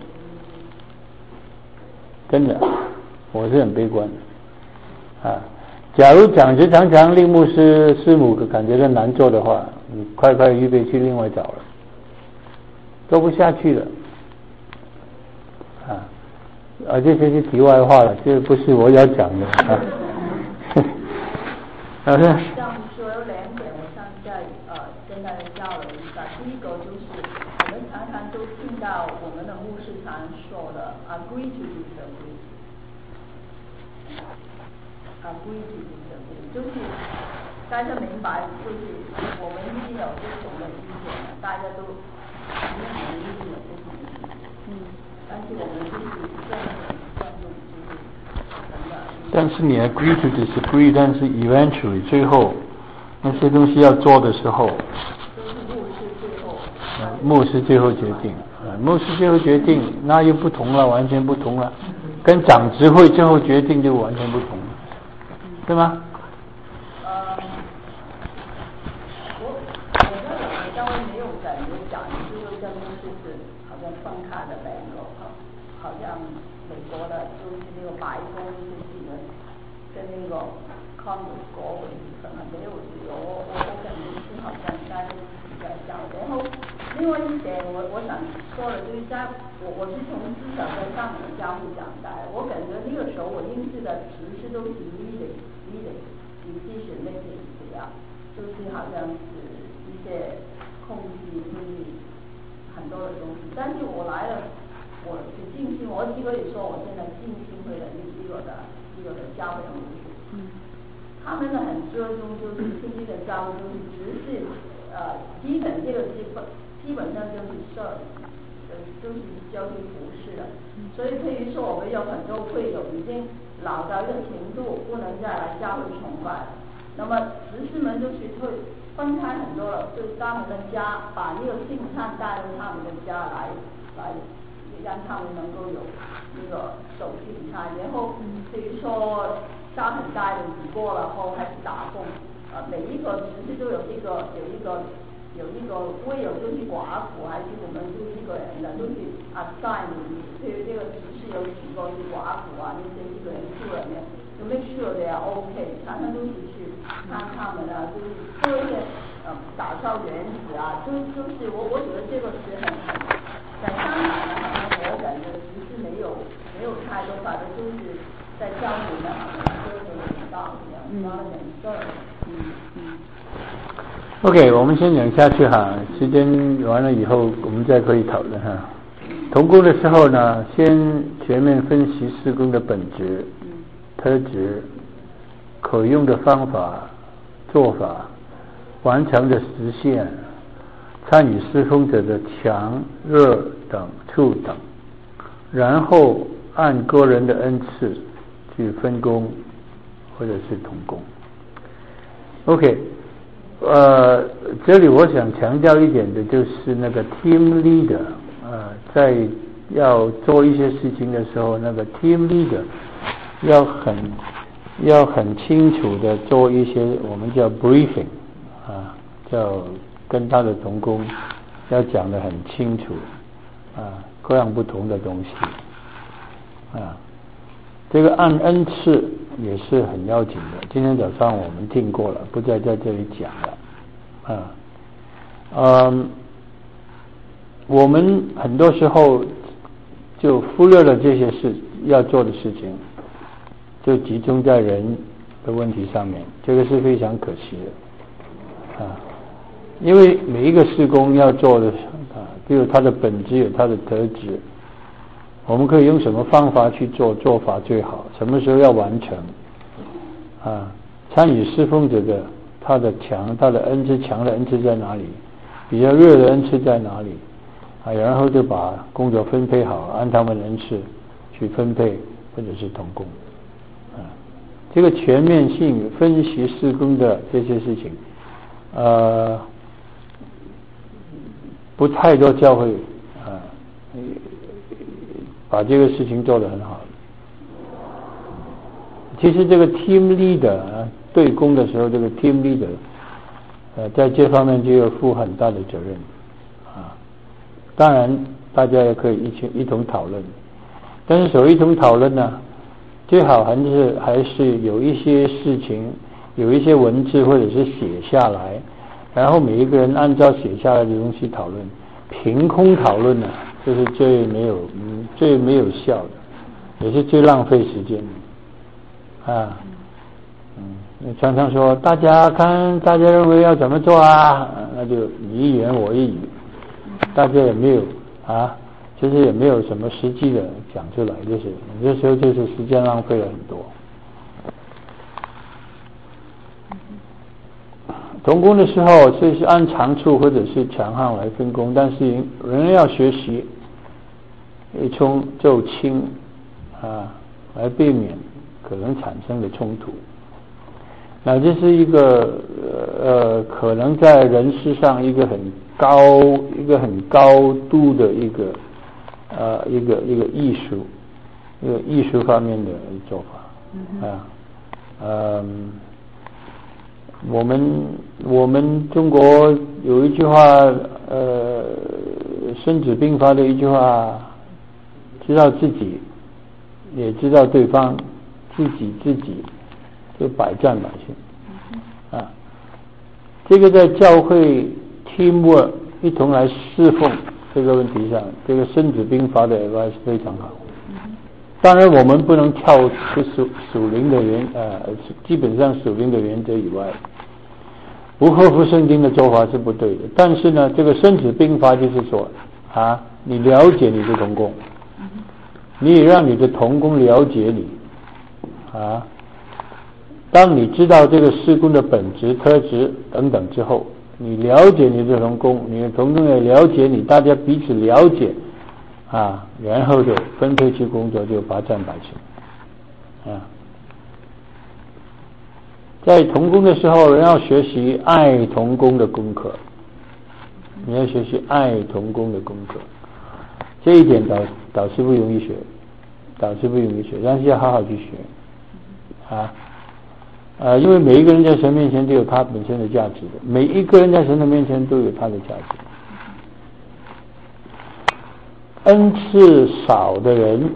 真的，我是很悲观的啊！假如长执常常令牧师师母感觉到难做的话，你快快预备去另外找了。做不下去了啊！啊，这些是题外话了，这不是我要讲的啊。 好的。 这样说有两点，我想在呃跟大家交流一下。第一个就是我们常常都听到我们的牧师常说的 agree to disagree。agree to disagree， 就是大家明白，就是我们一定有不同的意见，大家都肯定我们一定有不同的意见。嗯。但是我们就是尊重尊重就是真的。 但是你 agree to disagree， 但是 eventually 最后那些东西要做的时候， 都是牧师最后。 牧师最后决定，牧师最后决定，那又不同了，完全不同了，跟长执会最后决定就完全不同了，对吗？ 呃，我我在我单位没有感觉讲这个跟牧师是好像分开的两个，好像美国的就是那个白宫就是跟跟那个 Congress 国会可能没有有我我我感觉是好像大家比较像。然后另外一点我我想说的就是在我我是从至少在上面的教会长大，我感觉那个时候我认识的词是都是 leading leading decision making 这样，就是好像是一些控制命令很多的东西。但是我来了，我是浸信，我只可以说我现在浸信会的一个的一个的教会的牧师，嗯，他们呢很注重就是听这个教会就是只是呃基本这个基本基本上就是设呃就是教会服饰的，所以可以说我们有很多会友已经老到一个程度，不能再来教会崇拜。那么执事们就是会分开很多了，就是他们的家，把那个圣餐带到他们的家来，来让他们能够有那个守圣餐。然后比如说下很大的雨过了后开始打风，呃，每一个执事都有一个有一个有一个会友就是寡妇还是我们就一个人的，都是 assign 对于这个执事有几个是寡妇啊，那些一个人住里面。就 make sure they are OK， 常常都是去看他们啊，就是做一些呃打造原子啊，就就是我我觉得这个是很很在香港呢，好像我感觉其实没有没有太多，反正就是在教育呢，好像都有很大一样，大的事儿，嗯嗯。 OK， 我们先讲下去哈，时间完了以后我们再可以讨论哈。同工的时候呢，先全面分析事工的本质。特质、可用的方法、做法、完成的实现、参与侍奉者的强、弱等处等，然后按个人的恩赐去分工或者是同工。OK， 呃，这里我想强调一点的就是那个 team leader， 呃，在要做一些事情的时候，那个 team leader。要很要很清楚的做一些我们叫 briefing 啊，叫跟他的同工要讲得很清楚啊，各样不同的东西啊，这个按恩赐也是很要紧的。今天早上我们听过了，不再在这里讲了啊。嗯，我们很多时候就忽略了这些事要做的事情。就集中在人的问题上面，这个是非常可惜的啊！因为每一个事工要做的啊，都有它的本质，有它的特质。我们可以用什么方法去做，做法最好，什么时候要完成啊？参与侍奉者的他的强，他的恩赐强的恩赐在哪里？比较弱的恩赐在哪里？啊，然后就把工作分配好，按他们的恩赐去分配，或者是同工。这个全面性分析事工的这些事情，呃，不太多教会啊，把这个事情做得很好。其实这个 team leader 啊，对工的时候，这个 team leader， 呃，在这方面就要负很大的责任啊。当然，大家也可以一起一同讨论，但是所谓一同讨论呢？最好还是还是有一些事情，有一些文字或者是写下来，然后每一个人按照写下来的东西讨论。凭空讨论呢，这是最没有嗯最没有效的，也是最浪费时间的啊。嗯， 常常说大家看大家认为要怎么做啊，那就你一言我一语，大家也没有啊，其实也没有什么实际的讲出来，就是有些时候就是时间浪费了很多。同工的时候是是按长处或者是强项来分工，但是人要学习一冲就轻啊，来避免可能产生的冲突。那这是一个呃可能在人事上一个很高一个很高度的一个呃一个一个艺术一个艺术方面的做法啊。嗯，我们我们中国有一句话，呃，孙子兵法的一句话，知道自己也知道对方，自己自己就百战百胜啊。这个在教会 teamwork 一同来侍奉这个问题上，这个孙子兵法的 advice 非常好。当然我们不能跳出属属灵的原呃基本上属灵的原则以外，不合乎圣经的做法是不对的。但是呢，这个孙子兵法就是说啊，你了解你的同工，你也让你的同工了解你啊。当你知道这个事工的本质、特质等等之后，你了解你的同工，你的同工也了解你，大家彼此了解啊，然后就分配去工作，就百战百胜啊。在同工的时候，人要学习爱同工的功课，你要学习爱同工的功课，这一点导导师不容易学，导师不容易学，但是要好好去学啊。呃，因为每一个人在神面前都有他本身的价值的，每一个人在神的面前都有他的价值。恩赐少的人，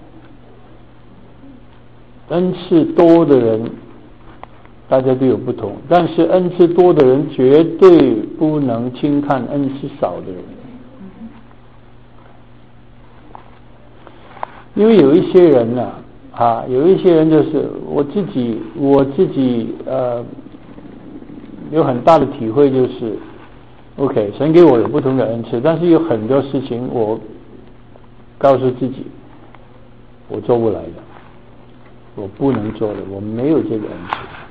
恩赐多的人，大家都有不同，但是恩赐多的人绝对不能轻看恩赐少的人，因为有一些人呢、啊，啊，有一些人就是我自己，我自己呃有很大的体会，就是 OK， 神给我有不同的恩赐，但是有很多事情我告诉自己我做不来的，我不能做的，我没有这个恩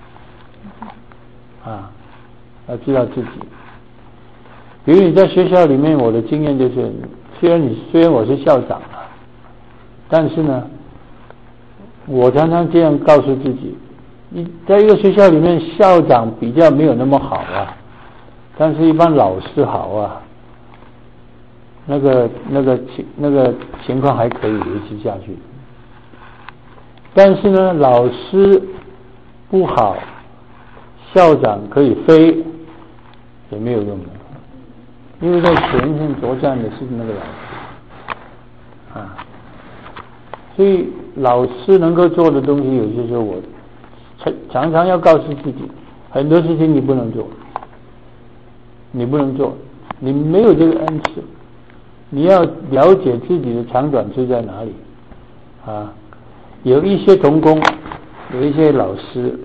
赐啊，要知道自己。比如你在学校里面，我的经验就是，虽然你虽然我是校长啊，但是呢，我常常这样告诉自己，你在一个学校里面，校长比较没有那么好啊，但是一般老师好啊，那个那个情那个情况还可以维持下去。但是呢，老师不好，校长可以飞也没有用的，因为在前线作战的是那个老师啊。所以老师能够做的东西，有些时候我常常要告诉自己，很多事情你不能做，你不能做，你没有这个恩赐，你要了解自己的长短处在哪里啊。有一些同工，有一些老师，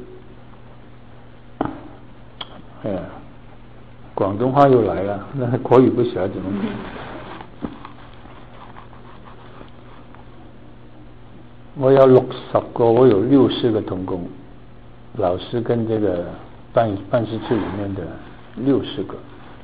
哎呀，广东话又来了，那国语不晓得怎么讲。我有六十个，我有六十个同工，老师跟这个办办事处里面的六十个，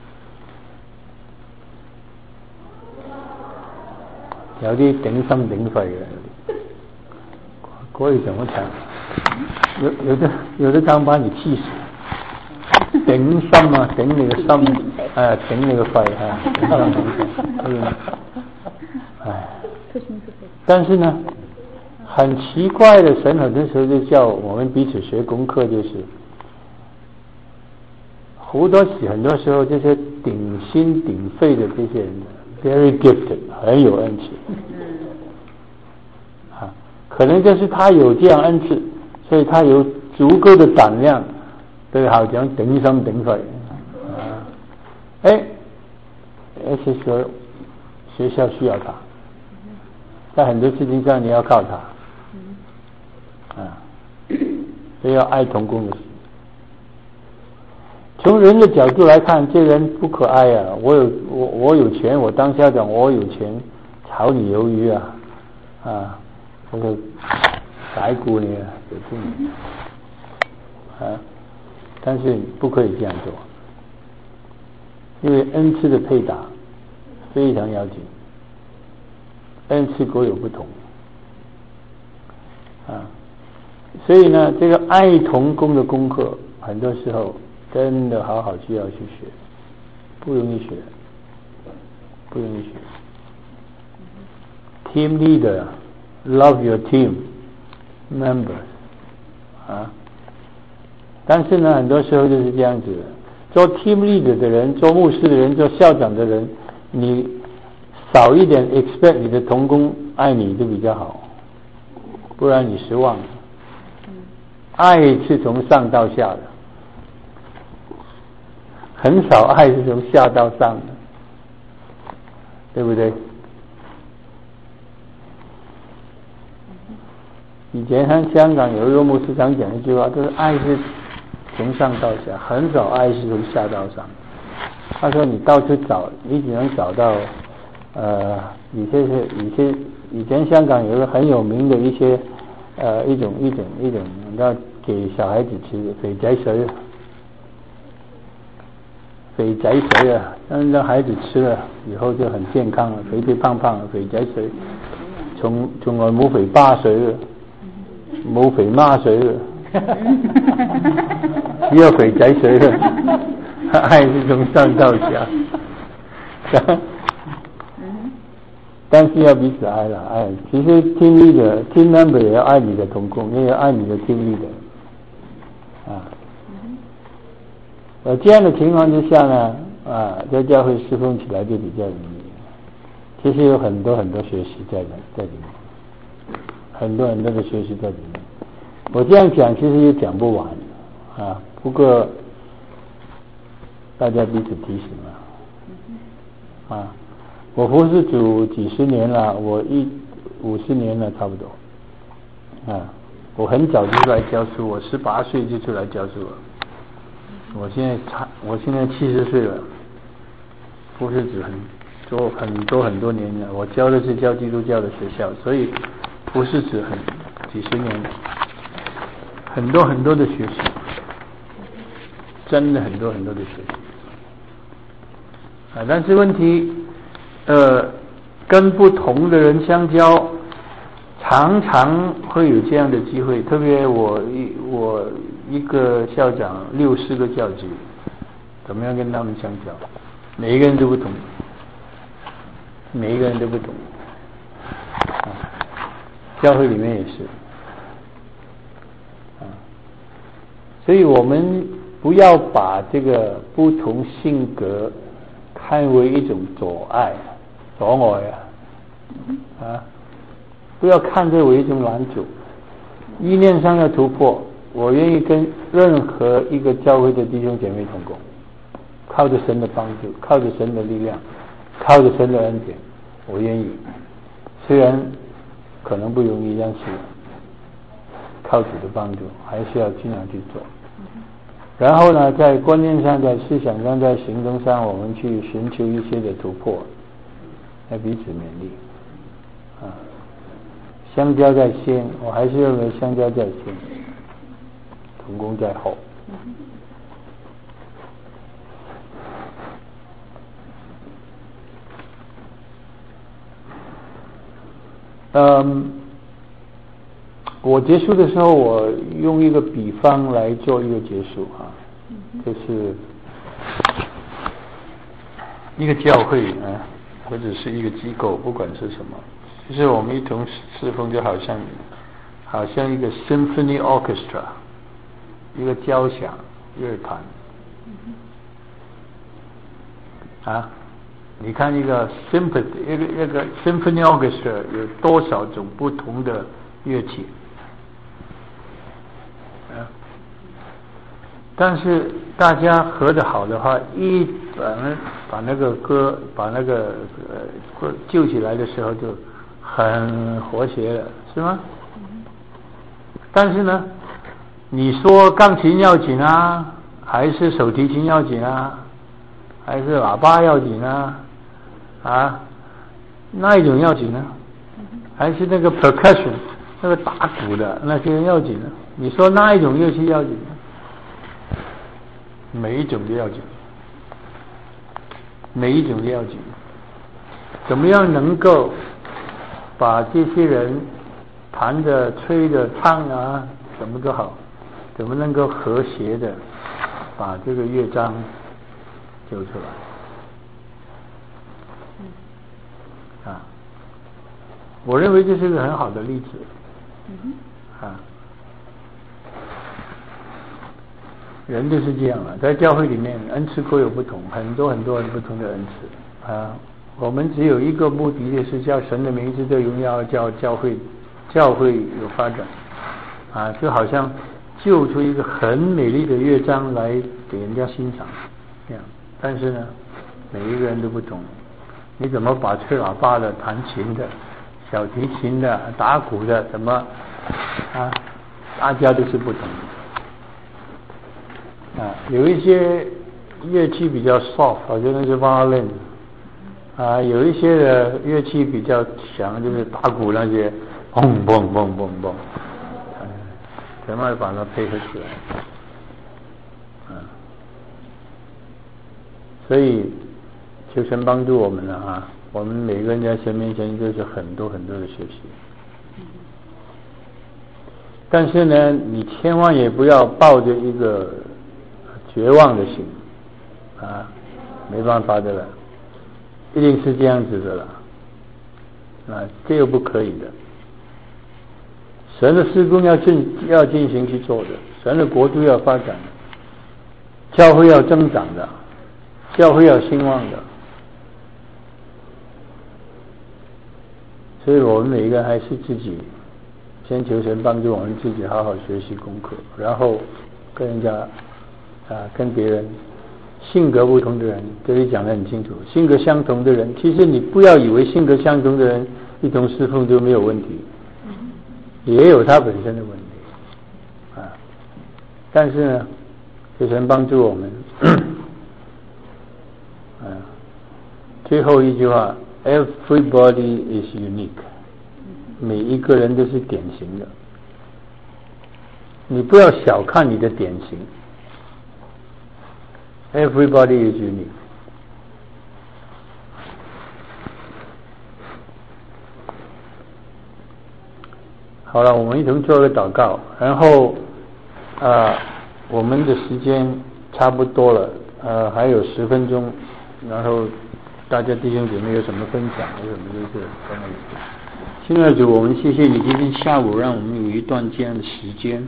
有啲頂心頂肺嘅。国语怎么讲？有有的有的常把你气死，顶心啊，顶你个心，哎，顶你个肺啊，顶心顶肺，哎。但是呢，很奇怪的，神很多时候就叫我们彼此学功课，就是好多时很多时候这些顶心顶肺的这些人 ，very gifted， 很有恩赐。可能就是他有这样恩赐，所以他有足够的胆量，对好像顶心顶肺啊。哎，而且说学校需要他，在很多事情上你要靠他啊，所以要爱同工的从人的角度来看，这人不可爱啊！我有我我有钱，我当校长，我有钱，炒你鱿鱼啊啊！我说改股你啊，给不你啊！但是不可以这样做，因为恩赐的配搭非常要紧，恩赐各有不同啊。所以呢，这个爱同工的功课，很多时候真的好好需要去学，不容易学，不容易学。Team leader, love your team members 啊。但是呢，很多时候就是这样子的，做 team leader 的人，做牧师的人，做校长的人，你少一点 expect 你的同工爱你就比较好，不然你失望了。爱是从上到下的，很少爱是从下到上的，对不对？以前看香港有一个牧师常讲一句话，就是爱是从上到下，很少爱是从下到上。他说你到处找，你只能找到呃，以前是以前以前香港有一个很有名的一些呃一种一种一种要给小孩子吃的肥仔水，肥仔水啊，让让孩子吃了以后就很健康了，肥肥胖胖的肥仔水，從從來冇肥巴水嘅，冇肥媽水嘅，只有肥仔水嘅，愛是從上到下。但是要彼此爱了，爱。其实 team leader、team member 也要爱你的同工，也要爱你的 team leader。啊，呃，这样的情况之下呢，啊，在教会侍奉起来就比较容易。其实有很多很多学习在在里面，很多很多的学习在里面。我这样讲其实也讲不完啊，不过大家彼此提醒了啊。我服侍主几十年了，我一五十年了差不多啊。我很早就出来教书，我十八岁就出来教书了。我现在差，我现在七十岁了，服侍主很做很多很多年了。我教的是教基督教的学校，所以服侍主很几十年了，很多很多的学习，真的很多很多的学习啊。但是问题。呃，跟不同的人相交，常常会有这样的机会。特别我一我一个校长六十个教职，怎么样跟他们相交？每一个人都不同，每一个人都不同。啊，教会里面也是。啊，所以我们不要把这个不同性格看为一种阻碍。阻碍啊，啊，不要看这为一种拦阻，意念上要突破。我愿意跟任何一个教会的弟兄姐妹同工，靠着神的帮助，靠着神的力量，靠着神的恩典，我愿意。虽然可能不容易，但是靠主的帮助，还是要尽量去做。然后呢，在观念上、在思想上、在行动上，我们去寻求一些的突破。来彼此勉励啊，相交在先，我还是认为相交在先，同工在后。嗯，我结束的时候，我用一个比方来做一个结束啊，就是一个教会啊。或者是一个机构，不管是什么，其实我们一同侍奉就好像好像一个 symphony orchestra， 一个交响乐团啊。你看一个 symphony 一个一个 symphony orchestra 有多少种不同的乐器啊？但是大家合得好的话，一把那把那个歌把那个呃救起来的时候就很和谐了，是吗？但是呢，你说钢琴要紧啊， 还是手提琴要紧啊，还是喇叭要紧啊？啊，那一种要紧呢？还是那个 percussion 那个打鼓的那些要紧呢？你说那一种乐器要紧呢？每一种都要紧，每一种都要紧。怎么样能够把这些人弹的、吹的、唱啊，什么都好，怎么能够和谐的把这个乐章揪出来？啊，我认为这是个很好的例子。啊，人就是这样了，在教会里面恩赐各有不同，很多很多不同的恩赐啊。我们只有一个目的，就是叫神的名字的荣耀，叫教会教会有发展啊，就好像救出一个很美丽的乐章来给人家欣赏这样。但是呢，每一个人都不同，你怎么把吹喇叭的、弹琴的、小提琴的、打鼓的怎么啊，大家都是不同的啊。有一些乐器比较 soft， 好像那是 violin啊，有一些的乐器比较强，就是打鼓那些，砰砰砰砰砰，啊，怎么把它配合起来？啊，所以求神帮助我们了啊！我们每个人在神面前都是很多很多的学习，但是呢，你千万也不要抱着一个绝望的心啊，没办法的了。一定是这样子的了，啊，这又不可以的。神的事工要进要进行去做的，神的国度要发展的，教会要增长的，教会要兴旺的。所以我们每一个人还是自己先求神帮助我们自己好好学习功课，然后跟人家啊跟别人。性格不同的人，这里讲得很清楚。性格相同的人，其实你不要以为性格相同的人一同侍奉就没有问题，也有他本身的问题啊。但是呢，求神帮助我们。啊，最后一句话 ，Everybody is unique， 每一个人都是典型的，你不要小看你的典型。Everybody is unique。好了，我们一同做个祷告，然后啊，我们的时间差不多了，呃，还有十分钟，然后大家弟兄姐妹有什么分享，有什么就是跟我们。亲爱的主，我们谢谢你今天下午让我们有一段这样的时间。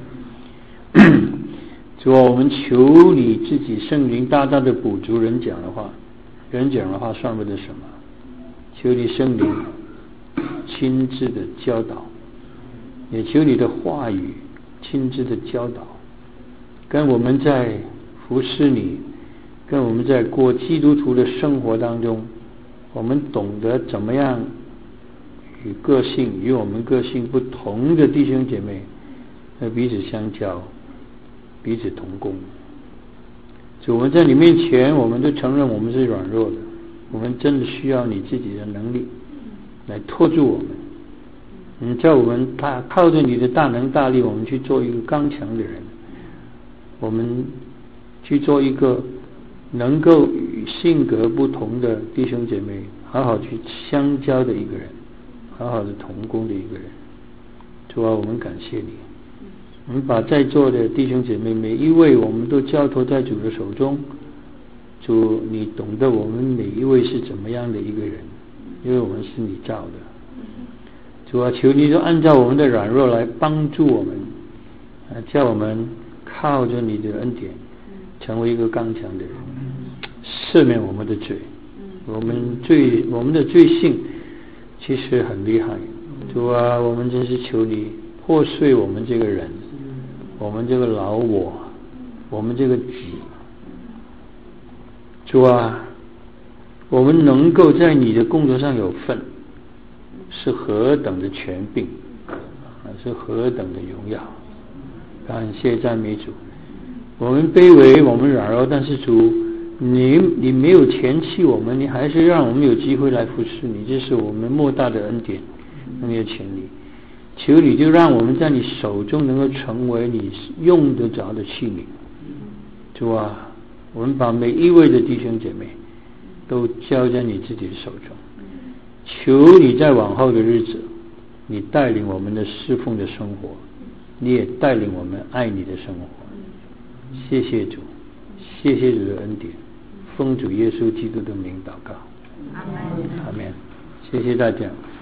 主啊，我们求你自己圣灵大大的补足人讲的话，人讲的话算不得什么，求你圣灵亲自的教导，也求你的话语亲自的教导，跟我们在服侍你，跟我们在过基督徒的生活当中，我们懂得怎么样与个性与我们个性不同的弟兄姐妹彼此相交，彼此同工。主，我们在你面前，我们都承认我们是软弱的，我们真的需要你自己的能力来托住我们。你叫我们他靠着你的大能大力，我们去做一个刚强的人，我们去做一个能够与性格不同的弟兄姐妹好好去相交的一个人，好好的同工的一个人。主啊，我们感谢你，我们把在座的弟兄姐妹每一位我们都交托在主的手中。主，你懂得我们每一位是怎么样的一个人，因为我们是你造的。主啊，求你就按照我们的软弱来帮助我们，啊，叫我们靠着你的恩典成为一个刚强的人，赦免我们的罪。我们罪我们的罪性其实很厉害，主啊，我们真是求你破碎我们这个人，我们这个老我，我们这个己。主啊，我们能够在你的工作上有份，是何等的权柄，是何等的荣耀！感谢赞美主， 我们卑微，我们软弱，但是主，你你没有嫌弃我们，你还是让我们有机会来服侍你，这是我们莫大的恩典，那你的权利。求你就让我们在你手中能够成为你用得着的器皿。主啊，我们把每一位的弟兄姐妹都交在你自己的手中，求你在往后的日子，你带领我们的侍奉的生活，你也带领我们爱你的生活。谢谢主，谢谢主的恩典，奉主耶稣基督的名祷告，阿门，阿门。谢谢大家。